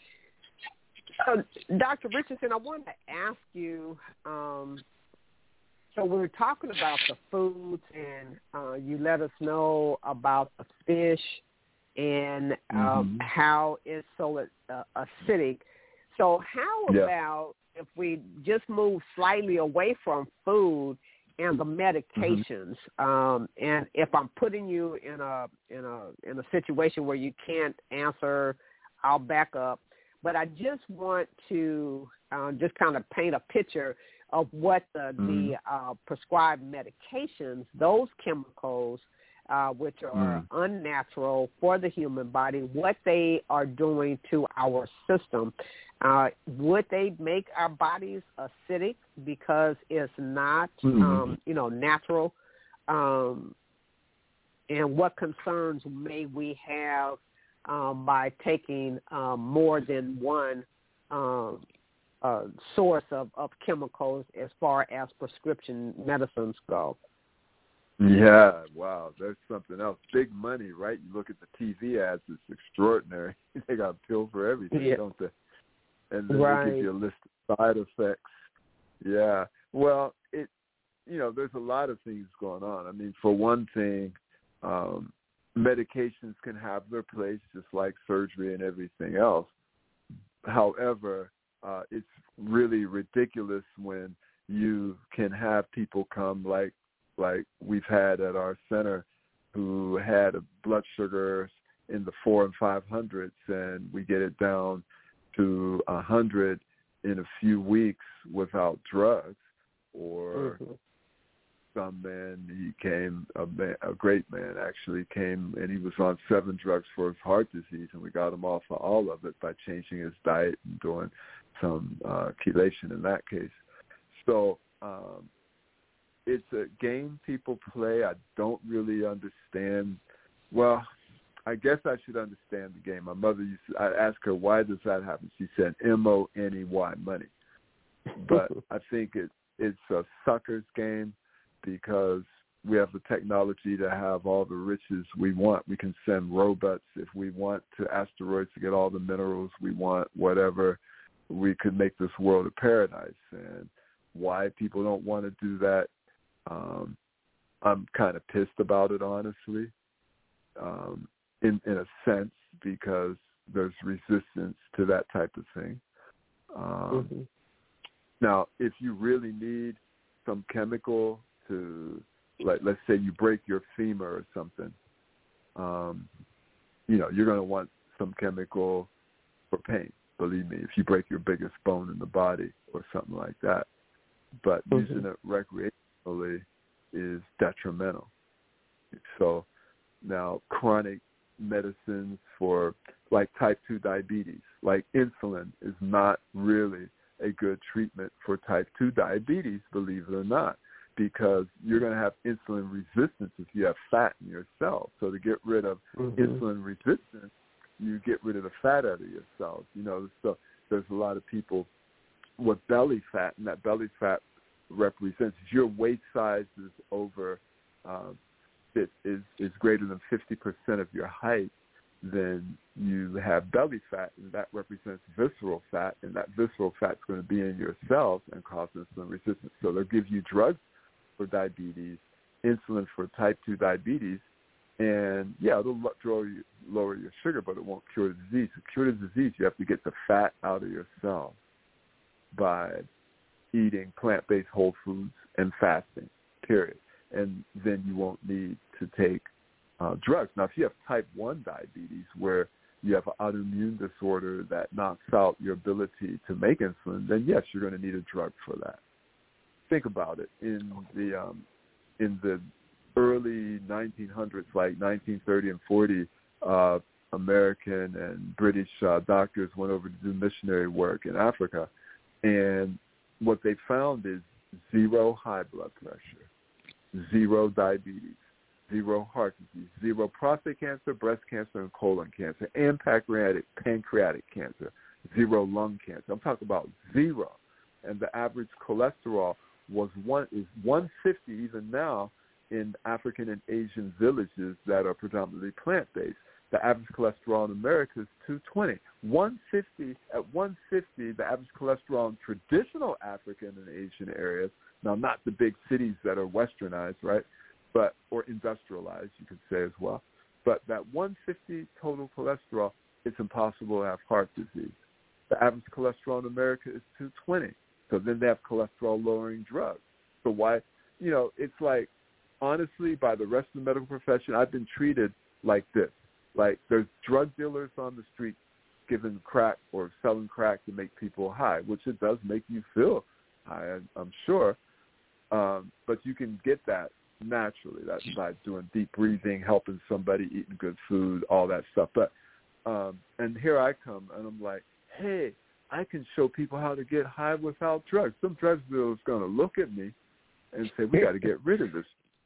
[SPEAKER 5] So, Doctor Richardson, I wanted to ask you, um, so we were talking about the foods, and uh, you let us know about the fish and um,
[SPEAKER 6] Mhm.
[SPEAKER 5] how it's so uh, acidic. So how
[SPEAKER 6] Yeah.
[SPEAKER 5] about if we just move slightly away from food and the medications?
[SPEAKER 6] Mm-hmm.
[SPEAKER 5] Um, and if I'm putting you in a in a in a situation where you can't answer, I'll back up. But I just want to uh, just kind of paint a picture of what the,
[SPEAKER 6] Mm-hmm.
[SPEAKER 5] the uh, prescribed medications, those chemicals, uh, which are
[SPEAKER 6] Mm.
[SPEAKER 5] unnatural for the human body, what they are doing to our system. Uh, would they make our bodies acidic because it's not,
[SPEAKER 6] Mm-hmm.
[SPEAKER 5] um, you know, natural? Um, and what concerns may we have um, by taking um, more than one um, uh, source of, of chemicals as far as prescription medicines go?
[SPEAKER 6] Yeah, wow, there's something else. Big money, right? You look at the T V ads, it's extraordinary. They got a pill for everything,
[SPEAKER 5] Yeah.
[SPEAKER 6] don't they? And then
[SPEAKER 5] Right.
[SPEAKER 6] they give you a list of side effects. Yeah. Well, it, you know, there's a lot of things going on. I mean, for one thing, um, medications can have their place just like surgery and everything else. However, uh, it's really ridiculous when you can have people come like like we've had at our center who had a blood sugars in the four and five hundreds, and we get it down to a hundred in a few weeks without drugs. Or
[SPEAKER 5] Mm-hmm.
[SPEAKER 6] some man, he came, a, man, a great man actually came, and he was on seven drugs for his heart disease, and we got him off of all of it by changing his diet and doing some uh, chelation in that case. So um, it's a game people play. I don't really understand. Well, I guess I should understand the game. My mother used to, I asked her, why does that happen? She said, M O N E Y, money. But I think it, it's a sucker's game because we have the technology to have all the riches we want. We can send robots if we want to asteroids to get all the minerals we want, whatever. We could make this world a paradise. And why people don't want to do that, um, I'm kind of pissed about it, honestly, um, in, in a sense, because there's resistance to that type of thing. Um, mm-hmm. Now, if you really need some chemical to, like, let's say you break your femur or something, um, you know, you're going to want some chemical for pain, believe me, if you break your biggest bone in the body or something like that. But mm-hmm. using it recreationally is detrimental. So now chronic medicines for, like, type two diabetes, like insulin is not really a good treatment for type two diabetes, believe it or not, because you're going to have insulin resistance if you have fat in your cells. So to get rid of mm-hmm. insulin resistance, you get rid of the fat out of your cells. You know, so there's a lot of people with belly fat, and that belly fat represents if your waist size is over, um, it is, is greater than fifty percent of your height, then you have belly fat, and that represents visceral fat, and that visceral fat is going to be in your cells and cause insulin resistance. So they'll give you drugs for diabetes, insulin for type two diabetes, and, yeah, it'll lower your, lower your sugar, but it won't cure the disease. To cure the disease, you have to get the fat out of your cells by eating plant-based whole foods and fasting, period. And then you won't need to take uh, drugs. Now, if you have type one diabetes where you have an autoimmune disorder that knocks out your ability to make insulin, then, yes, you're going to need a drug for that. Think about it. In the um, in the early nineteen hundreds, like nineteen thirty and forty, uh, American and British uh, doctors went over to do missionary work in Africa, and what they found is zero high blood pressure, zero diabetes, zero heart disease, zero prostate cancer, breast cancer, and colon cancer, and pancreatic, pancreatic cancer, zero lung cancer. I'm talking about zero. And the average cholesterol was one is one fifty even now in African and Asian villages that are predominantly plant-based. The average cholesterol in America is two twenty. one fifty, at one fifty, the average cholesterol in traditional African and Asian areas, now not the big cities that are westernized, right, but or industrialized, you could say as well. But that one fifty total cholesterol, it's impossible to have heart disease. The average cholesterol in America is two twenty. So then they have cholesterol-lowering drugs. So why, you know, it's like, honestly, by the rest of the medical profession, I've been treated like this. Like there's drug dealers on the street giving crack or selling crack to make people high, which it does make you feel high, I'm sure. Um, but you can get that naturally. That's by doing deep breathing, helping somebody, eating good food, all that stuff. But um, and here I come, and I'm like, hey, I can show people how to get high without drugs. Some drug dealer's going to look at me and say, we got to get rid of this.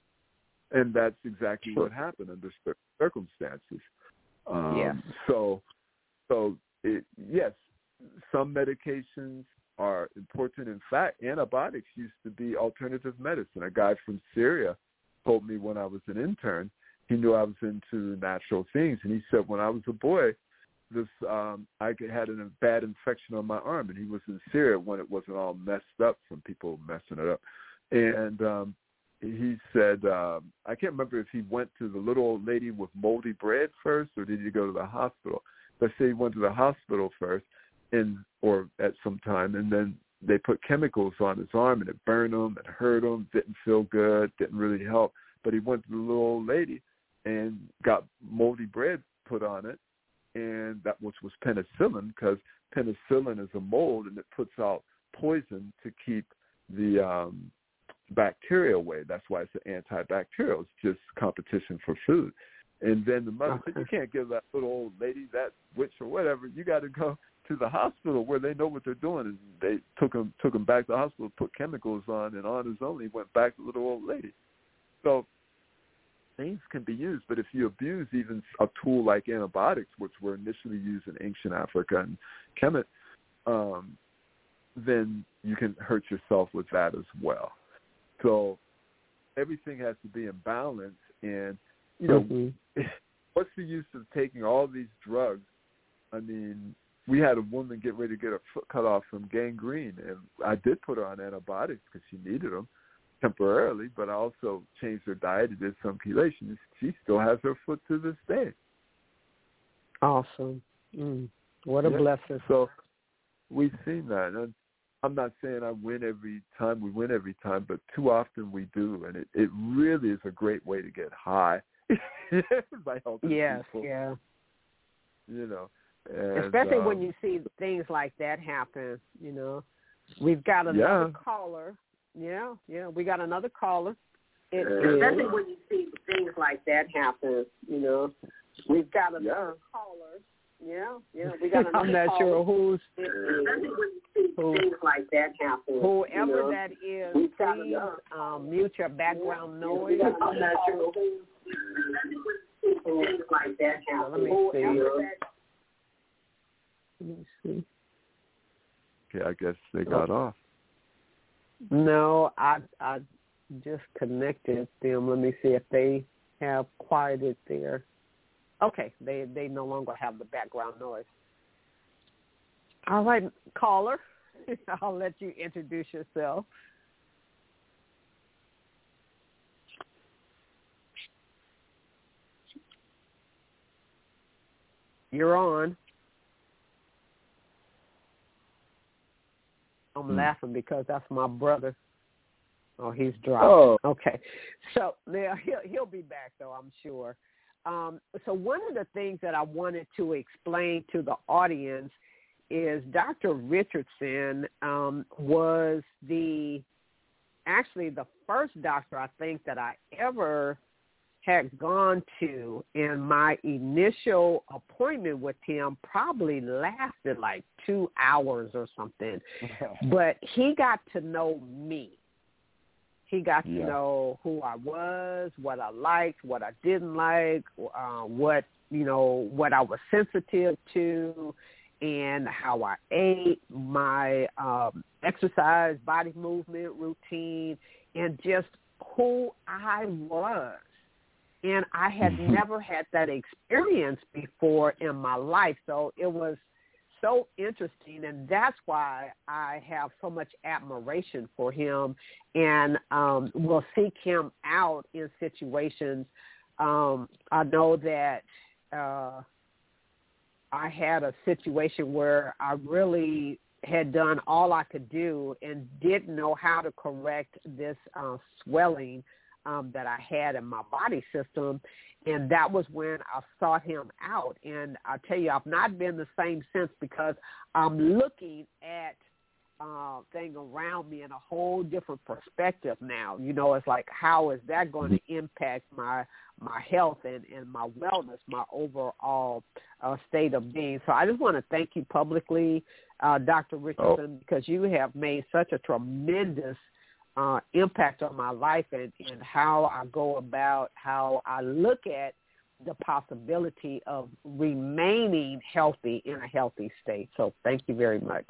[SPEAKER 6] And that's exactly what happened under certain circumstances. Um, yeah. So, so it, yes, some medications are important. In fact, antibiotics used to be alternative medicine. A guy from Syria told me when I was an intern, he knew I was into natural things. And he said, when I was a boy, this um, I had a bad infection on my arm, and he was in Syria when it wasn't all messed up from people messing it up. And um, he said, um, I can't remember if he went to the little old lady with moldy bread first, or did he go to the hospital? Let's say he went to the hospital first, and or at some time, and then they put chemicals on his arm, and it burned him, and hurt him, didn't feel good, didn't really help. But he went to the little old lady and got moldy bread put on it, and that which was penicillin, because penicillin is a mold, and it puts out poison to keep the um, bacteria away. That's why it's an antibacterial. It's just competition for food. And then the mother said, you can't give that little old lady, that witch or whatever. You got to go to the hospital where they know what they're doing. And they took him took him back to the hospital, put chemicals on, and on his own he went back to the little old lady. So things can be used. But if you abuse even a tool like antibiotics, which were initially used in ancient Africa and Kemet, um, then you can hurt yourself with that as well. So everything has to be in balance. And, you know, mm-hmm. what's the use of taking all these drugs? I mean, we had a woman get ready to get her foot cut off from gangrene, and I did put her on antibiotics because she needed them temporarily, but I also changed her diet and did some chelation. She still has her foot to this day.
[SPEAKER 5] Awesome. Mm. What a yeah. blessing.
[SPEAKER 6] So we've seen that. And I'm not saying I win every time, we win every time, but too often we do, and it, it really is a great way to get high by helping
[SPEAKER 5] yes,
[SPEAKER 6] people.
[SPEAKER 5] Yeah,
[SPEAKER 6] You know. And,
[SPEAKER 5] especially
[SPEAKER 6] um,
[SPEAKER 5] when you see things like that happen, you know. We've got another
[SPEAKER 6] yeah.
[SPEAKER 5] caller. Yeah, yeah, we got another caller. It,
[SPEAKER 6] especially
[SPEAKER 5] when you see things like that happen, you know. We've got another
[SPEAKER 6] yeah.
[SPEAKER 5] caller. Yeah, yeah, we got another I'm not caller. sure who's.
[SPEAKER 6] Especially
[SPEAKER 5] when you see
[SPEAKER 6] Who,
[SPEAKER 5] things like that happen. Whoever
[SPEAKER 6] you know,
[SPEAKER 5] that is, please um, mute your background noise.
[SPEAKER 6] I'm not sure
[SPEAKER 5] who. Things like that happen. Let me see. Let me see.
[SPEAKER 6] Okay, I guess they got
[SPEAKER 5] oh.
[SPEAKER 6] off.
[SPEAKER 5] No, I I just connected them. Let me see if they have quieted their. Okay, they they no longer have the background noise. All right, caller, I'll let you introduce yourself. You're on. I'm mm. laughing because that's my brother. Oh, he's dropped.
[SPEAKER 6] Oh.
[SPEAKER 5] Okay. So now he'll he'll be back though, I'm sure. Um, so one of the things that I wanted to explain to the audience is Doctor Richardson um, was the actually the first doctor I think that I ever had gone to, and my initial appointment with him probably lasted like two hours or something. But he got to know me. He got
[SPEAKER 6] yeah.
[SPEAKER 5] to know who I was, what I liked, what I didn't like, uh, what, you know, what I was sensitive to, and how I ate, my um, exercise, body movement routine, and just who I was. And I had mm-hmm. never had that experience before in my life. So it was so interesting, and that's why I have so much admiration for him, and um, will seek him out in situations. Um, I know that uh, I had a situation where I really had done all I could do and didn't know how to correct this uh, swelling um, that I had in my body system. And that was when I sought him out. And I tell you, I've not been the same since, because I'm looking at uh, things around me in a whole different perspective now. You know, it's like, how is that going to impact my my health and, and my wellness, my overall uh, state of being? So I just want to thank you publicly, uh, Doctor Richardson, oh. because you have made such a tremendous Uh, impact on my life and, and how I go about, how I look at the possibility of remaining healthy in a healthy state. So thank you very much.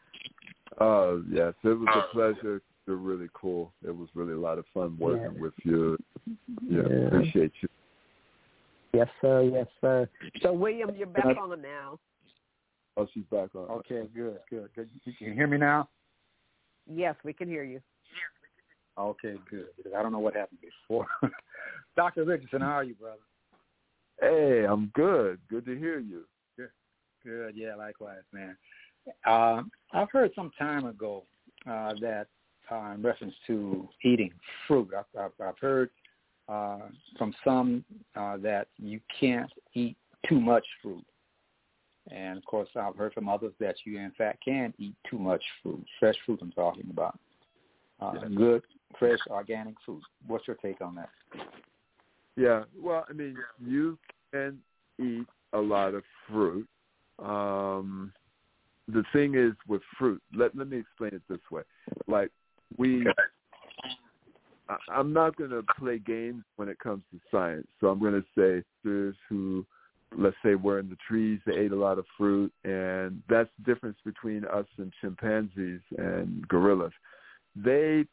[SPEAKER 6] Uh, yes, it was a pleasure. You're really cool. It was really a lot of fun working yeah. with you. Yeah, yeah, appreciate you.
[SPEAKER 5] Yes, sir. Yes, sir. So, William, you're back on now.
[SPEAKER 6] Oh, she's back on.
[SPEAKER 8] Okay, good, good. good. You can hear me now?
[SPEAKER 5] Yes, we can hear you.
[SPEAKER 8] Okay, good, because I don't know what happened before. Doctor Richardson, how are you, brother?
[SPEAKER 6] Hey, I'm good. Good to hear you.
[SPEAKER 8] Good, good. Yeah, likewise, man. Uh, I've heard some time ago uh, that uh, in reference to eating fruit, I've, I've, I've heard uh, from some uh, that you can't eat too much fruit. And, of course, I've heard from others that you, in fact, can eat too much fruit, fresh fruit I'm talking about. Uh,
[SPEAKER 6] yeah.
[SPEAKER 8] Good, fresh, organic fruit. What's your take on that?
[SPEAKER 6] Yeah, well, I mean, you can eat a lot of fruit. Um, the thing is with fruit, let, let me explain it this way. Like, we, uh, I'm not going to play games when it comes to science. So I'm going to say there's who, let's say, were in the trees, they ate a lot of fruit, and that's the difference between us and chimpanzees and gorillas. They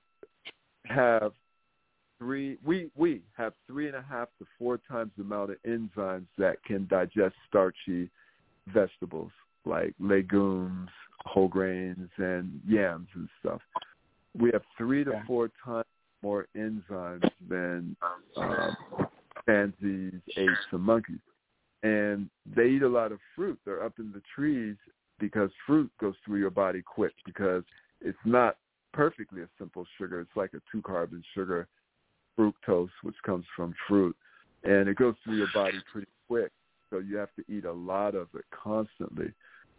[SPEAKER 6] have three, we, we have three and a half to four times the amount of enzymes that can digest starchy vegetables like legumes, whole grains, and yams and stuff. We have three to four times more enzymes than uh, chimpanzees, apes, and monkeys. And they eat a lot of fruit. They're up in the trees because fruit goes through your body quick because it's not perfectly a simple sugar. It's like a two-carbon sugar, fructose, which comes from fruit. And it goes through your body pretty quick. So you have to eat a lot of it constantly.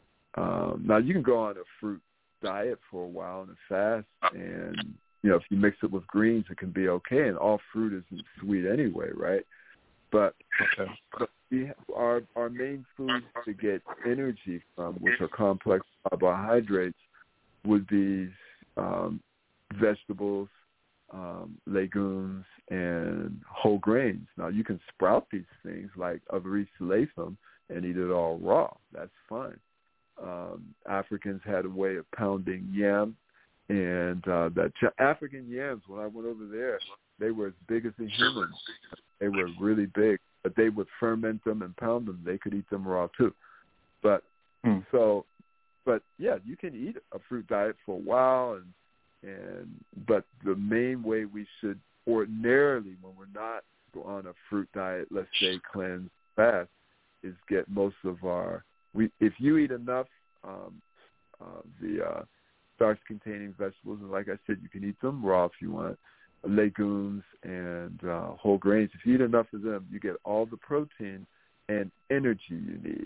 [SPEAKER 6] Um, now, you can go on a fruit diet for a while and a fast, and, you know, if you mix it with greens, it can be okay. And all fruit isn't sweet anyway, right? But, okay. but we, our our main foods to get energy from, which are complex carbohydrates, would be um, vegetables, um, legumes, and whole grains. Now, you can sprout these things like Avaris Latham and eat it all raw. That's fine. Um, Africans had a way of pounding yam, and uh, that ch- African yams, when I went over there, they were as big as the humans. They were really big, but they would ferment them and pound them. They could eat them raw too. But mm. so, but yeah, you can eat a fruit diet for a while, and and but the main way we should ordinarily, when we're not on a fruit diet, let's say cleanse, fast, is get most of our We, if you eat enough um, uh, the uh, starch-containing vegetables, and like I said, you can eat them raw if you want, legumes and uh, whole grains. If you eat enough of them, you get all the protein and energy you need.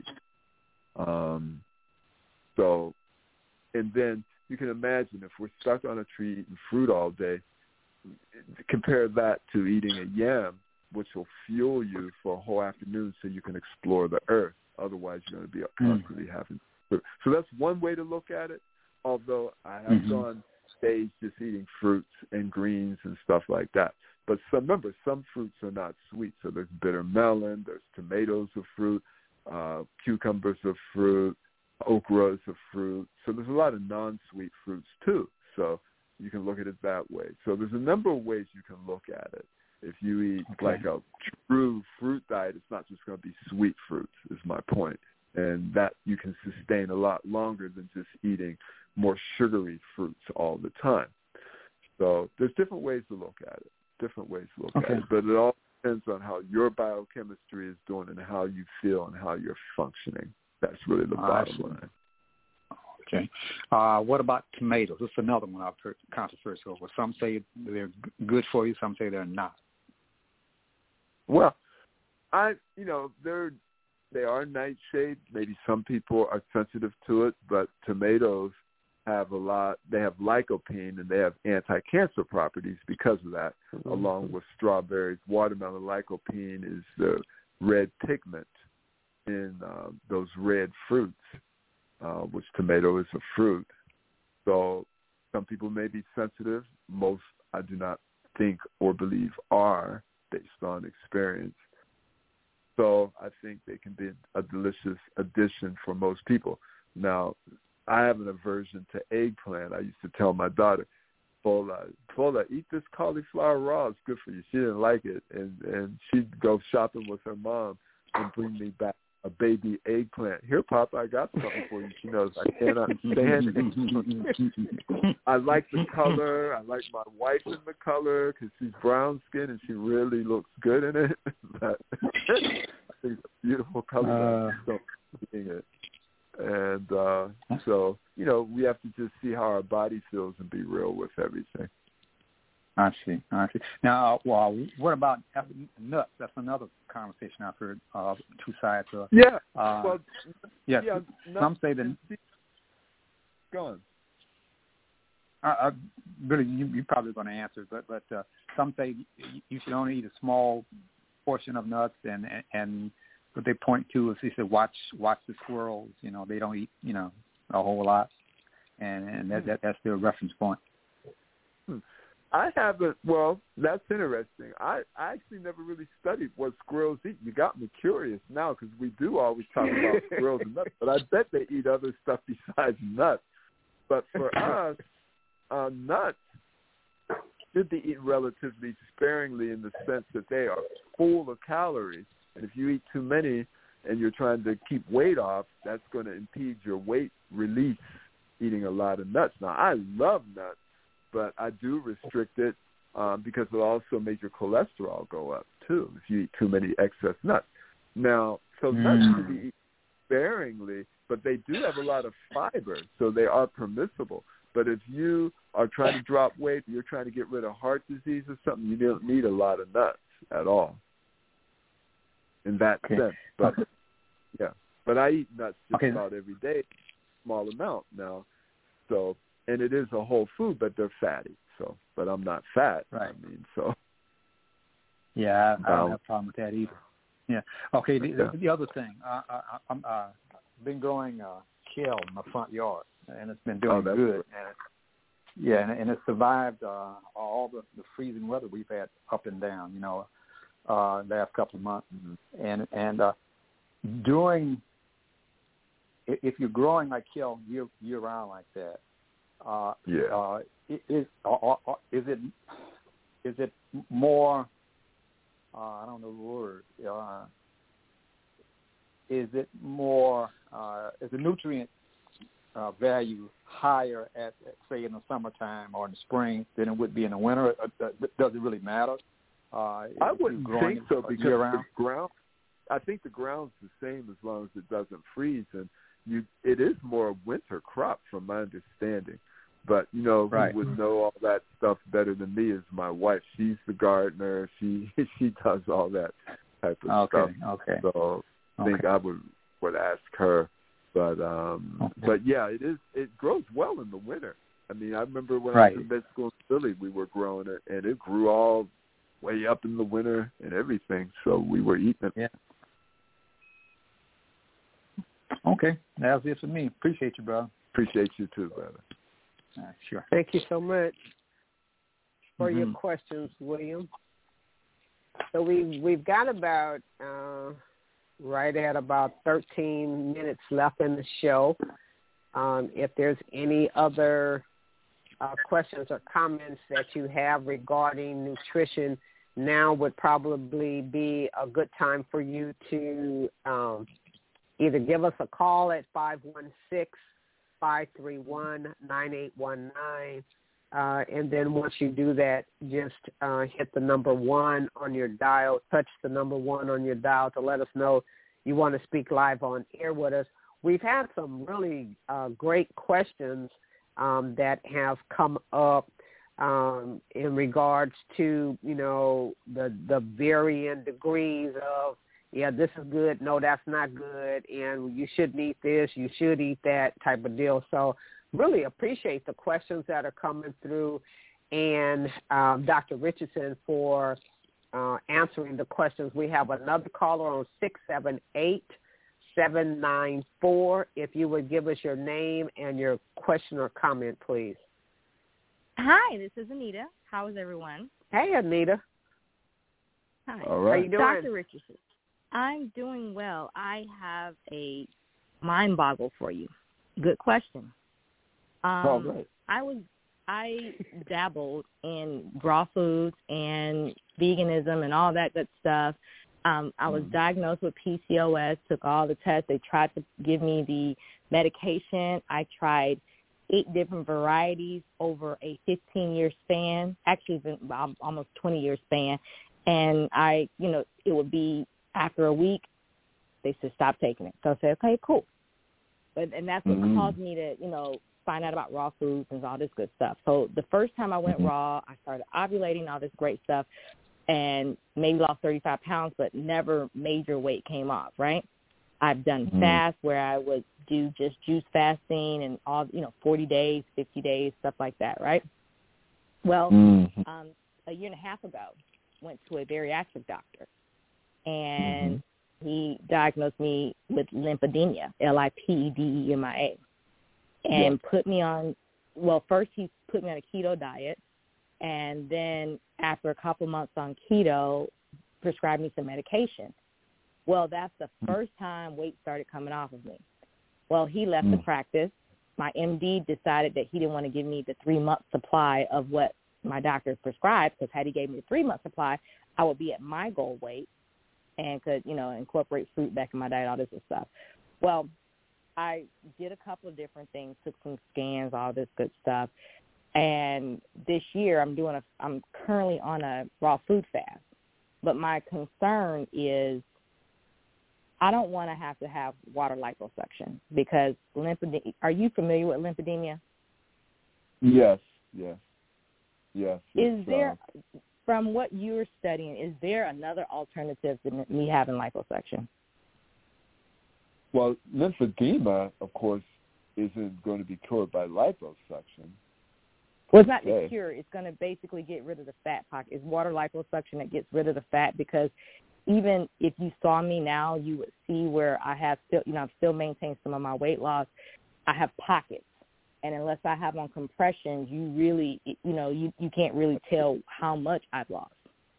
[SPEAKER 6] Um, so, and then you can imagine if we're stuck on a tree eating fruit all day, compare that to eating a yam, which will fuel you for a whole afternoon so you can explore the earth. Otherwise, you're going to be constantly mm. having fruit. So that's one way to look at it, although I have mm-hmm. gone days just eating fruits and greens and stuff like that. But some, remember, some fruits are not sweet. So there's bitter melon, there's tomatoes of fruit, uh, cucumbers of fruit, okra is a fruit. So there's a lot of non-sweet fruits too. So you can look at it that way. So there's a number of ways you can look at it. If you eat okay. like a true fruit diet, it's not just going to be sweet fruits, is my point. And that you can sustain a lot longer than just eating more sugary fruits all the time. So there's different ways to look at it, different ways to look okay. at it. But it all depends on how your biochemistry is doing and how you feel and how you're functioning. That's really the bottom line.
[SPEAKER 8] Okay. Uh, what about tomatoes? This is another one I've heard controversy over. Some say they're good for you. Some say they're not.
[SPEAKER 6] Well, I, you know, they're, they are nightshade. Maybe some people are sensitive to it, but tomatoes have a lot. They have lycopene and they have anti-cancer properties because of that, mm-hmm. along with strawberries. Watermelon lycopene is the red pigment in uh, those red fruits, uh, which tomato is a fruit. So some people may be sensitive. Most I do not think or believe are, based on experience. So I think they can be a delicious addition for most people. Now, I have an aversion to eggplant. I used to tell my daughter, Fola, Fola, eat this cauliflower raw. It's good for you. She didn't like it. And, and she'd go shopping with her mom and bring me back a baby eggplant. Here, Papa, I got something for you. She knows I cannot stand it. I like the color. I like my wife in the color because she's brown skinned and she really looks good in it. But I think it's a beautiful color. Uh, so eating it. And uh, so, you know, we have to just see how our body feels and be real with everything.
[SPEAKER 8] I see. I see. Now, well, what about nuts? That's another conversation I've heard. Uh, two sides. Of,
[SPEAKER 6] yeah.
[SPEAKER 8] Uh,
[SPEAKER 6] well,
[SPEAKER 8] yes.
[SPEAKER 6] Yeah.
[SPEAKER 8] Some say that.
[SPEAKER 6] Go on.
[SPEAKER 8] Uh, uh, Billy, you, you're probably going to answer, but but uh, some say you should only eat a small portion of nuts, and and what they point to is they say watch watch the squirrels. You know, they don't eat you know a whole lot, and and that, that that's their reference point.
[SPEAKER 6] Hmm. I haven't. Well, that's interesting. I, I actually never really studied what squirrels eat. You got me curious now because we do always talk about squirrels and nuts, but I bet they eat other stuff besides nuts. But for us, uh, nuts should be eaten relatively sparingly in the sense that they are full of calories. And if you eat too many and you're trying to keep weight off, that's going to impede your weight release eating a lot of nuts. Now, I love nuts, but I do restrict it um, because it also makes your cholesterol go up, too, if you eat too many excess nuts. Now, so mm. nuts should be eaten sparingly, but they do have a lot of fiber, so they are permissible. But if you are trying to drop weight, you're trying to get rid of heart disease or something, you don't need a lot of nuts at all in that
[SPEAKER 8] okay.
[SPEAKER 6] sense. But,
[SPEAKER 8] okay.
[SPEAKER 6] yeah. But I eat nuts just
[SPEAKER 8] okay.
[SPEAKER 6] about every day, small amount now. So, and it is a whole food, but they're fatty. So, but I'm not fat.
[SPEAKER 8] Right.
[SPEAKER 6] I mean, so.
[SPEAKER 8] Yeah, I don't
[SPEAKER 6] um,
[SPEAKER 8] have a problem with that either. Yeah. Okay. The,
[SPEAKER 6] yeah.
[SPEAKER 8] the other thing, I, I, I'm uh, been growing uh, kale in my front yard, and it's been doing
[SPEAKER 6] oh,
[SPEAKER 8] good.
[SPEAKER 6] Good.
[SPEAKER 8] And it, yeah, and, and it survived uh, all the, the freezing weather we've had up and down. You know, uh, last couple of months, mm-hmm. and and uh, during if you're growing like kale year year round like that, uh,
[SPEAKER 6] yeah,
[SPEAKER 8] uh, is uh, is it is it more? Uh, I don't know the word. Uh, is it more? Uh, is the nutrient uh, value higher at, at, say, in the summertime or in the spring than it would be in the winter? Uh, does it really matter? Uh,
[SPEAKER 6] I wouldn't think so because
[SPEAKER 8] year-round?
[SPEAKER 6] the ground. I think the ground's the same as long as it doesn't freeze, and you. It is more a winter crop, from my understanding. But, you know,
[SPEAKER 8] right.
[SPEAKER 6] who would know all that stuff better than me is my wife. She's the gardener. She she does all that type of
[SPEAKER 8] okay,
[SPEAKER 6] stuff.
[SPEAKER 8] Okay.
[SPEAKER 6] So I think
[SPEAKER 8] okay.
[SPEAKER 6] I would would ask her. But um,
[SPEAKER 8] okay.
[SPEAKER 6] but yeah, it is. It grows well in the winter. I mean, I remember when
[SPEAKER 8] right.
[SPEAKER 6] I was in med school in Philly, we were growing it, and it grew all way up in the winter and everything. So we were eating it.
[SPEAKER 8] Yeah. Okay, that's it for me. Appreciate you, brother.
[SPEAKER 6] Appreciate you too, brother.
[SPEAKER 8] Uh, sure.
[SPEAKER 5] Thank you so much for
[SPEAKER 8] mm-hmm.
[SPEAKER 5] your questions, William. So we we've got about uh, right at about thirteen minutes left in the show. Um, if there's any other uh, questions or comments that you have regarding nutrition, now would probably be a good time for you to um, either give us a call at five one six, five three one, nine eight one nine. Uh, and then once you do that, just uh, hit the number one on your dial, touch the number one on your dial to let us know you want to speak live on air with us. We've had some really uh, great questions um, that have come up um, in regards to, you know, the, the varying degrees of, yeah, this is good, no, that's not good, and you shouldn't eat this, you should eat that type of deal. So really appreciate the questions that are coming through, and um, Doctor Richardson for uh, answering the questions. We have another caller on six seven eight, seven nine four. If you would give us your name and your question or comment, please.
[SPEAKER 9] Hi, this is Anita. How is everyone?
[SPEAKER 5] Hey, Anita.
[SPEAKER 9] Hi.
[SPEAKER 6] All right.
[SPEAKER 5] How you doing?
[SPEAKER 9] Doctor Richardson. I'm doing well. I have a mind boggle for you. Good question. Um,
[SPEAKER 6] oh, right.
[SPEAKER 9] I was I dabbled in raw foods and veganism and all that good stuff. Um, I was mm. diagnosed with P C O S, took all the tests. They tried to give me the medication. I tried eight different varieties over a fifteen-year span, actually almost twenty-year span. And I, you know, it would be after a week, they said, stop taking it. So I said, okay, cool. But, and that's what mm. caused me to, you know, find out about raw foods and all this good stuff. So the first time I went mm-hmm. raw, I started ovulating, all this great stuff, and maybe lost thirty-five pounds, but never major weight came off, right? I've done mm-hmm. fasts where I would do just juice fasting and all, you know, forty days, fifty days, stuff like that, right? Well, mm-hmm. um, a year and a half ago, went to a bariatric doctor, and mm-hmm. he diagnosed me with lymphedema, L I P E D E M I A, and yeah. put me on, well, first he put me on a keto diet, And then after a couple months on keto, prescribed me some medication. Well, that's the first time weight started coming off of me. Well, he left mm. the practice. My M D decided that he didn't want to give me the three-month supply of what my doctor prescribed, because had he gave me the three-month supply, I would be at my goal weight and could, you know, incorporate fruit back in my diet, all this and stuff. Well, I did a couple of different things, took some scans, all this good stuff. And this year I'm doing a, I'm currently on a raw food fast. But my concern is I don't want to have to have water liposuction because lymphedema, are you familiar with lymphedema?
[SPEAKER 6] Yes, yes, yes.
[SPEAKER 9] Is there, uh, from what you're studying, is there another alternative to me having liposuction?
[SPEAKER 6] Well, lymphedema, of course, isn't going to be cured by liposuction.
[SPEAKER 9] Well, it's not
[SPEAKER 6] okay.
[SPEAKER 9] the cure. It's going to basically get rid of the fat pocket. It's water liposuction that gets rid of the fat, because even if you saw me now, you would see where I have still, you know, I've still maintained some of my weight loss. I have pockets. And unless I have on compressions, you really, you know, you, you can't really tell how much I've lost.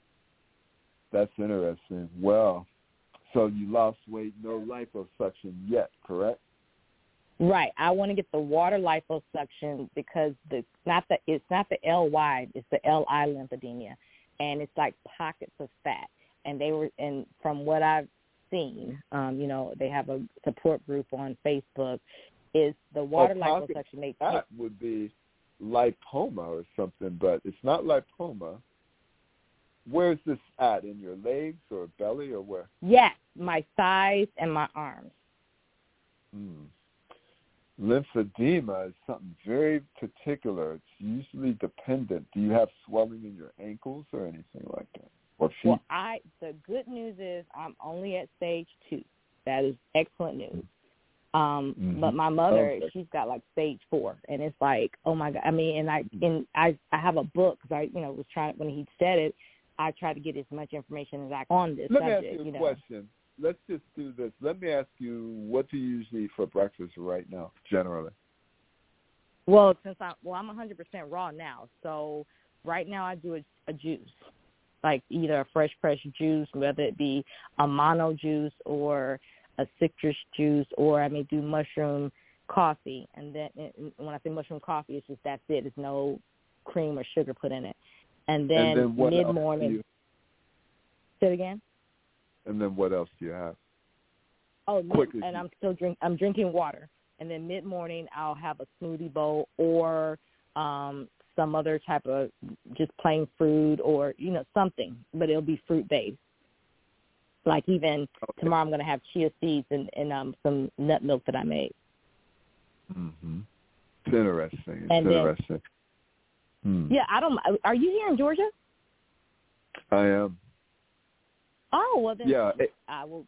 [SPEAKER 6] That's interesting. Well, so you lost weight, no liposuction yet, correct?
[SPEAKER 9] Right. I want to get the water liposuction because the not the it's not the L Y, it's the L I lymphedema, and it's like pockets of fat. And they were, and from what I've seen, um, you know, they have a support group on Facebook. Is the water
[SPEAKER 6] oh,
[SPEAKER 9] liposuction they
[SPEAKER 6] that would be lipoma or something, but it's not lipoma. Where's this at? In your legs or belly or where?
[SPEAKER 9] Yes, my thighs and my arms.
[SPEAKER 6] Hmm. Lymphedema is something very particular. It's usually dependent. Do you have swelling in your ankles or anything like that? Or feet?
[SPEAKER 9] Well, I the good news is I'm only at stage two. That is excellent news. Um, mm-hmm. But my mother, okay. she's got like stage four, and it's like, oh my God. I mean, and I and I I have a book because I you know was trying when he said it, I tried to get as much information as I can on this
[SPEAKER 6] Let
[SPEAKER 9] subject.
[SPEAKER 6] me ask you a
[SPEAKER 9] you know.
[SPEAKER 6] question. Let's just do this. Let me ask you, what do you usually eat for breakfast right now, generally?
[SPEAKER 9] Well, since I well, I'm one hundred percent raw now, so right now I do a, a juice, like either a fresh pressed juice, whether it be a mono juice or a citrus juice, or I may do mushroom coffee. And then and when I say mushroom coffee, it's just that's it. There's no cream or sugar put in it. And then,
[SPEAKER 6] and then
[SPEAKER 9] mid morning. Say it again.
[SPEAKER 6] And then what else do you have?
[SPEAKER 9] Oh, mid, and I'm still drink. I'm drinking water. And then mid morning, I'll have a smoothie bowl or um, some other type of just plain fruit or you know something, but it'll be fruit based. Like even okay. tomorrow, I'm going to have chia seeds and, and um, some nut milk that I made.
[SPEAKER 6] Mm-hmm. It's interesting. It's
[SPEAKER 9] and
[SPEAKER 6] interesting.
[SPEAKER 9] Then, hmm. Yeah, I don't. Are you here in Georgia?
[SPEAKER 6] I am.
[SPEAKER 9] Oh well, then
[SPEAKER 6] yeah, it,
[SPEAKER 9] I will.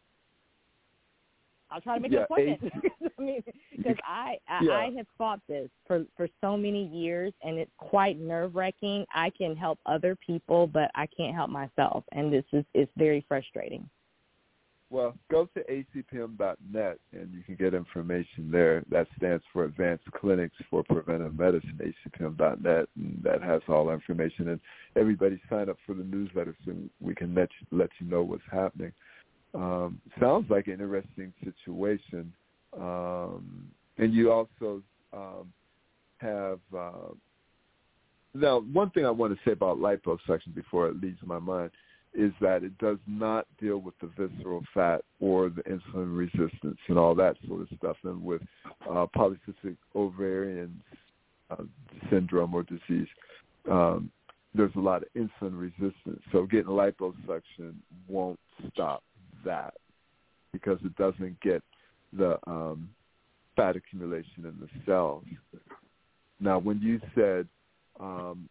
[SPEAKER 9] I'll try to make
[SPEAKER 6] yeah,
[SPEAKER 9] an appointment. I mean, because I I,
[SPEAKER 6] yeah.
[SPEAKER 9] I have fought this for for so many years, and it's quite nerve wracking. I can help other people, but I can't help myself, and this is it's very frustrating.
[SPEAKER 6] Well, go to A C P M dot net and you can get information there. That stands for Advanced Clinics for Preventive Medicine, A C P M dot net, and that has all the information. And everybody sign up for the newsletter so we can let you, let you know what's happening. Um, sounds like an interesting situation. Um, and you also um, have uh, – now, one thing I want to say about liposuction before it leaves my mind is that it does not deal with the visceral fat or the insulin resistance and all that sort of stuff. And with uh, polycystic ovarian uh, syndrome or disease, um, there's a lot of insulin resistance. So getting liposuction won't stop that because it doesn't get the um, fat accumulation in the cells. Now, when you said, um,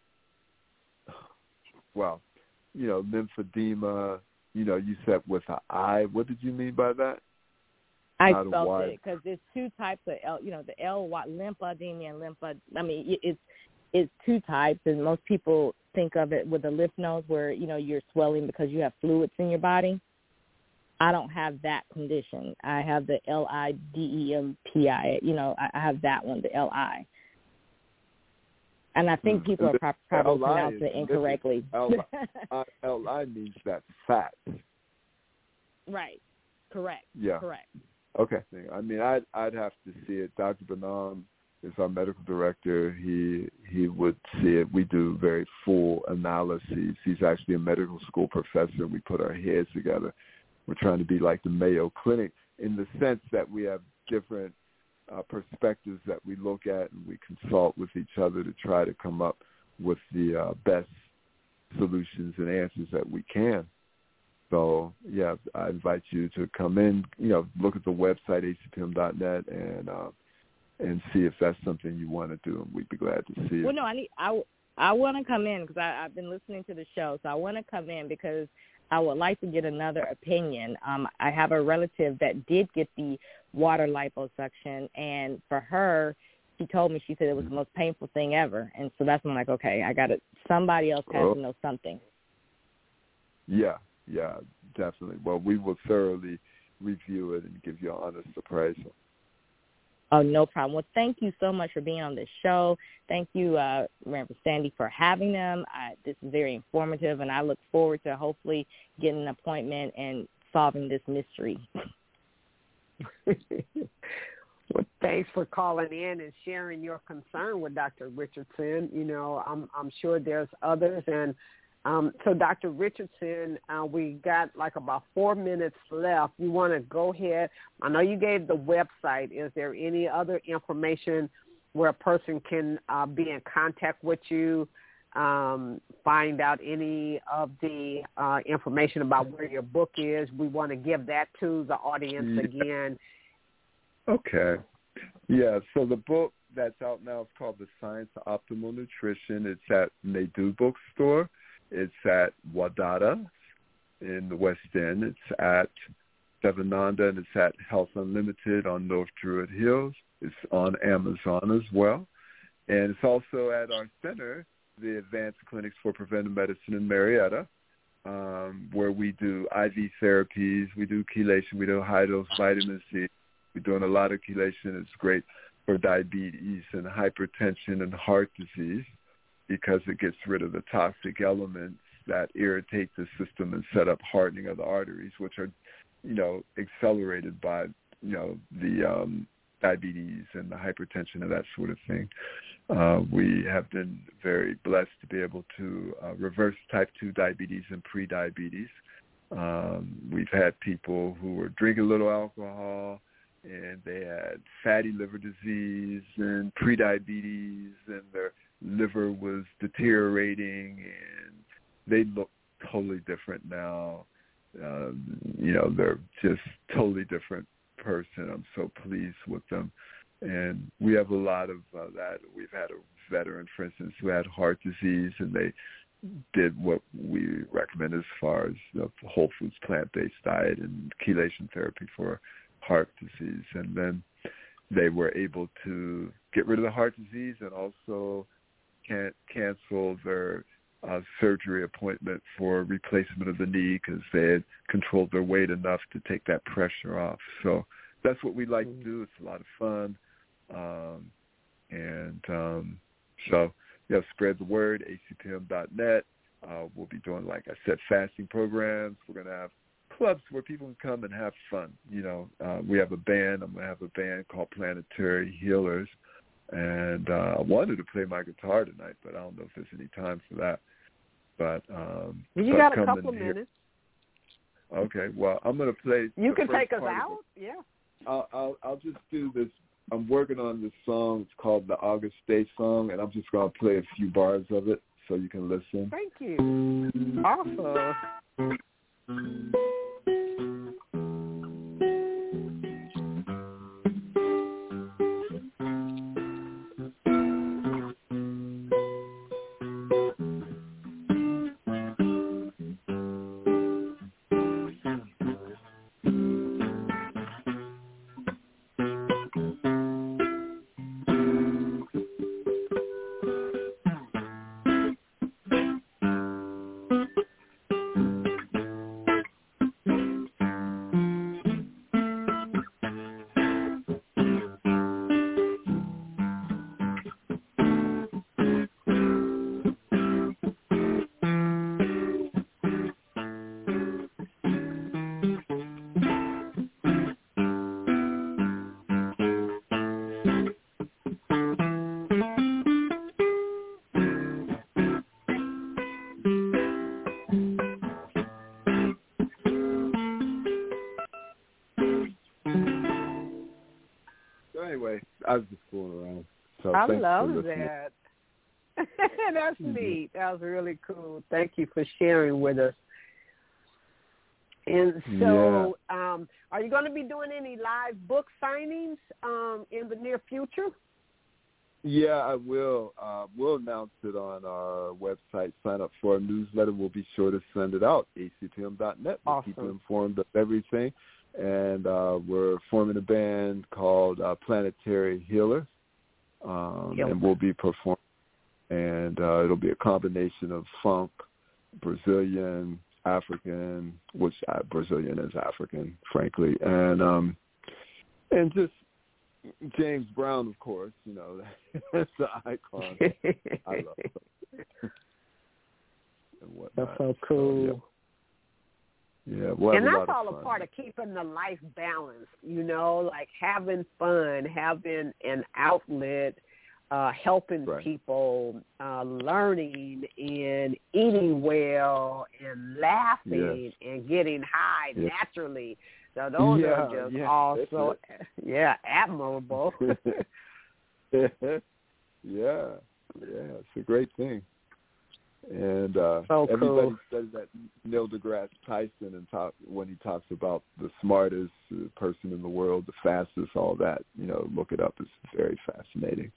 [SPEAKER 6] well, you know, lymphedema, you know, you said with an I. What did you mean by that?
[SPEAKER 9] I
[SPEAKER 6] Not
[SPEAKER 9] spelled it because there's two types of, L, you know, the L Y, lymphedema and lymph. I mean, it's it's two types, and most people think of it with a lymph node where, you know, you're swelling because you have fluids in your body. I don't have that condition. I have the L I D E M P I. You know, I have that one, the L I. And I think people are pro- probably pronouncing it incorrectly.
[SPEAKER 6] L I means that fat.
[SPEAKER 9] Right. Correct.
[SPEAKER 6] Yeah.
[SPEAKER 9] Correct.
[SPEAKER 6] Okay. I mean, I'd I'd have to see it. Doctor Bonham is our medical director. He he would see it. We do very full analyses. He's actually a medical school professor. We put our heads together. We're trying to be like the Mayo Clinic in the sense that we have different uh, perspectives that we look at, and we consult with each other to try to come up with the uh, best solutions and answers that we can. So, yeah, I invite you to come in, you know, look at the website, A C P M dot net, and uh, and see if that's something you want to do, and we'd be glad to see it.
[SPEAKER 9] Well, no, I need, I, I want to come in because I've been listening to the show, so I want to come in because I would like to get another opinion. Um, I have a relative that did get the water liposuction, and for her, she told me, she said it was the most painful thing ever, and so that's when I'm like, okay, I got to, somebody else has
[SPEAKER 6] oh.
[SPEAKER 9] to know something.
[SPEAKER 6] Yeah. Yeah, definitely. Well, we will thoroughly review it and give you an honest appraisal.
[SPEAKER 9] Oh, no problem. Well, thank you so much for being on this show. Thank you, uh, Reverend Sandy, for having them. I, this is very informative, and I look forward to hopefully getting an appointment and solving this mystery.
[SPEAKER 5] Well, thanks for calling in and sharing your concern with Doctor Richardson. You know, I'm, I'm sure there's others, and Um, so, Doctor Richardson, uh, we got like about four minutes left. You want to go ahead. I know you gave the website. Is there any other information where a person can uh, be in contact with you, um, find out any of the uh, information about where your book is? We want to give that to the audience
[SPEAKER 6] yeah.
[SPEAKER 5] again.
[SPEAKER 6] Okay. Yeah, so the book that's out now is called The Science of Optimal Nutrition. It's at Nadu Bookstore. It's at Wadata in the West End. It's at Devananda, and it's at Health Unlimited on North Druid Hills. It's on Amazon as well. And it's also at our center, the Advanced Clinics for Preventive Medicine in Marietta, um, where we do I V therapies, we do chelation, we do high-dose vitamin C. We're doing a lot of chelation. It's great for diabetes and hypertension and heart disease, because it gets rid of the toxic elements that irritate the system and set up hardening of the arteries, which are, you know, accelerated by, you know, the um, diabetes and the hypertension and that sort of thing. Uh, we have been very blessed to be able to uh, reverse type two diabetes and pre-diabetes. Um, we've had people who were drinking a little alcohol, and they had fatty liver disease and pre-diabetes, and their liver was deteriorating, and they look totally different now. Um, you know, they're just totally different person. I'm so pleased with them. And we have a lot of uh, that. We've had a veteran, for instance, who had heart disease, and they did what we recommend as far as the whole foods, plant-based diet and chelation therapy for heart disease. And then they were able to get rid of the heart disease and also can't cancel their uh, surgery appointment for replacement of the knee because they had controlled their weight enough to take that pressure off. So that's what we like to do. It's a lot of fun. Um, and um, so, yeah, spread the word, A C P M dot net. Uh, we'll be doing, like I said, fasting programs. We're going to have clubs where people can come and have fun. You know, uh, we have a band. I'm going to have a band called Planetary Healers. And uh, I wanted to play my guitar tonight, but I don't know if there's any time for that. But um,
[SPEAKER 5] you got a couple of minutes.
[SPEAKER 6] Okay, well, I'm going to play.
[SPEAKER 5] You can take us out. Yeah.
[SPEAKER 6] I'll, I'll I'll just do this. I'm working on this song. It's called the August Day Song, and I'm just going to play a few bars of it so you can listen.
[SPEAKER 5] Thank you. Awesome.
[SPEAKER 6] I was just fooling around. So
[SPEAKER 5] I
[SPEAKER 6] thanks
[SPEAKER 5] love
[SPEAKER 6] for listening.
[SPEAKER 5] that. That's
[SPEAKER 6] mm-hmm.
[SPEAKER 5] neat. That was really cool. Thank you for sharing with us. And so, yeah. um, are you going to be doing any live book signings um, in the near future?
[SPEAKER 6] Yeah, I will. Uh, we'll announce it on our website. Sign up for our newsletter. We'll be sure to send it out, A C T M dot net. We'll
[SPEAKER 5] awesome.
[SPEAKER 6] keep you informed of everything. And uh, we're forming a band called uh, Planetary Healers, um,
[SPEAKER 5] yep.
[SPEAKER 6] and we'll be performing. And uh, it'll be a combination of funk, Brazilian, African, which uh, Brazilian is African, frankly, and um, and just James Brown, of course. You know, that's the icon. I love it.
[SPEAKER 5] That's so cool.
[SPEAKER 6] So, yeah, yeah we'll
[SPEAKER 5] and
[SPEAKER 6] have
[SPEAKER 5] that's
[SPEAKER 6] a lot
[SPEAKER 5] all
[SPEAKER 6] of
[SPEAKER 5] a
[SPEAKER 6] fun.
[SPEAKER 5] part of keeping the life balanced. You know, like having fun, having an outlet. Uh, helping
[SPEAKER 6] right.
[SPEAKER 5] people, uh, learning and eating well and laughing
[SPEAKER 6] yes.
[SPEAKER 5] and getting high
[SPEAKER 6] yes.
[SPEAKER 5] naturally. So those
[SPEAKER 6] yeah,
[SPEAKER 5] are just
[SPEAKER 6] yeah,
[SPEAKER 5] also, yeah, admirable.
[SPEAKER 6] yeah, yeah, it's a great thing. And uh,
[SPEAKER 5] so
[SPEAKER 6] everybody
[SPEAKER 5] cool.
[SPEAKER 6] says that Neil deGrasse Tyson and talk, when he talks about the smartest person in the world, the fastest, all that, you know, look it up. It's very fascinating.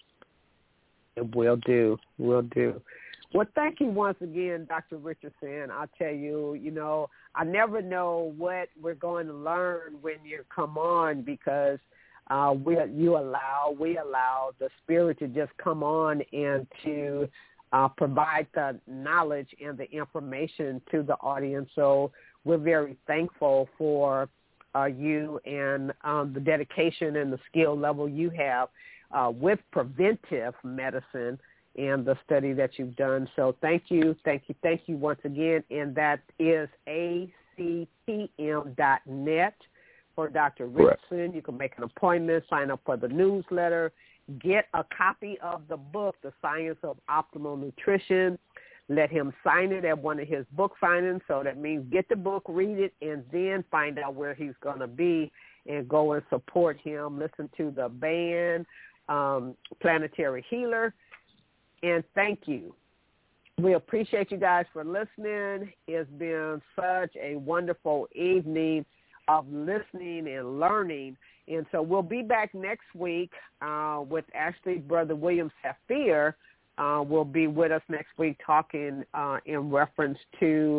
[SPEAKER 5] It will do. Will do. Well, thank you once again, Doctor Richardson. I'll tell you, you know, I never know what we're going to learn when you come on because uh, we you allow we allow the Spirit to just come on and to uh, provide the knowledge and the information to the audience. So we're very thankful for uh, you and um, the dedication and the skill level you have. Uh, with preventive medicine and the study that you've done. So thank you, thank you, thank you once again. And that is A C T M dot net for Doctor Richardson. You can make an appointment, sign up for the newsletter, get a copy of the book, The Science of Optimal Nutrition. Let him sign it at one of his book signings. So that means get the book, read it, and then find out where he's going to be and go and support him. Listen to the band, Um, Planetary Healer, and thank you. We appreciate you guys for listening. It's been such a wonderful evening of listening and learning, and so we'll be back next week uh, with actually Brother William Safir uh, will be with us next week talking uh, in reference to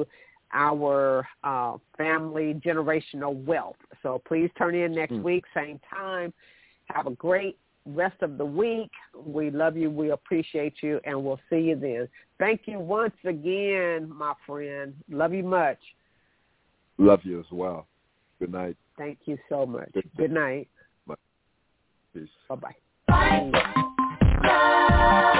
[SPEAKER 5] our uh, family generational wealth. So please turn in next mm. week, same time. Have a great rest of the week. We love you. We appreciate you, and we'll see you then. Thank you once again, my friend. Love you much.
[SPEAKER 6] Love you as well. Good night.
[SPEAKER 5] Thank you so much. Good, Good night.
[SPEAKER 6] Bye. Peace.
[SPEAKER 5] Bye-bye.
[SPEAKER 2] Bye. Bye.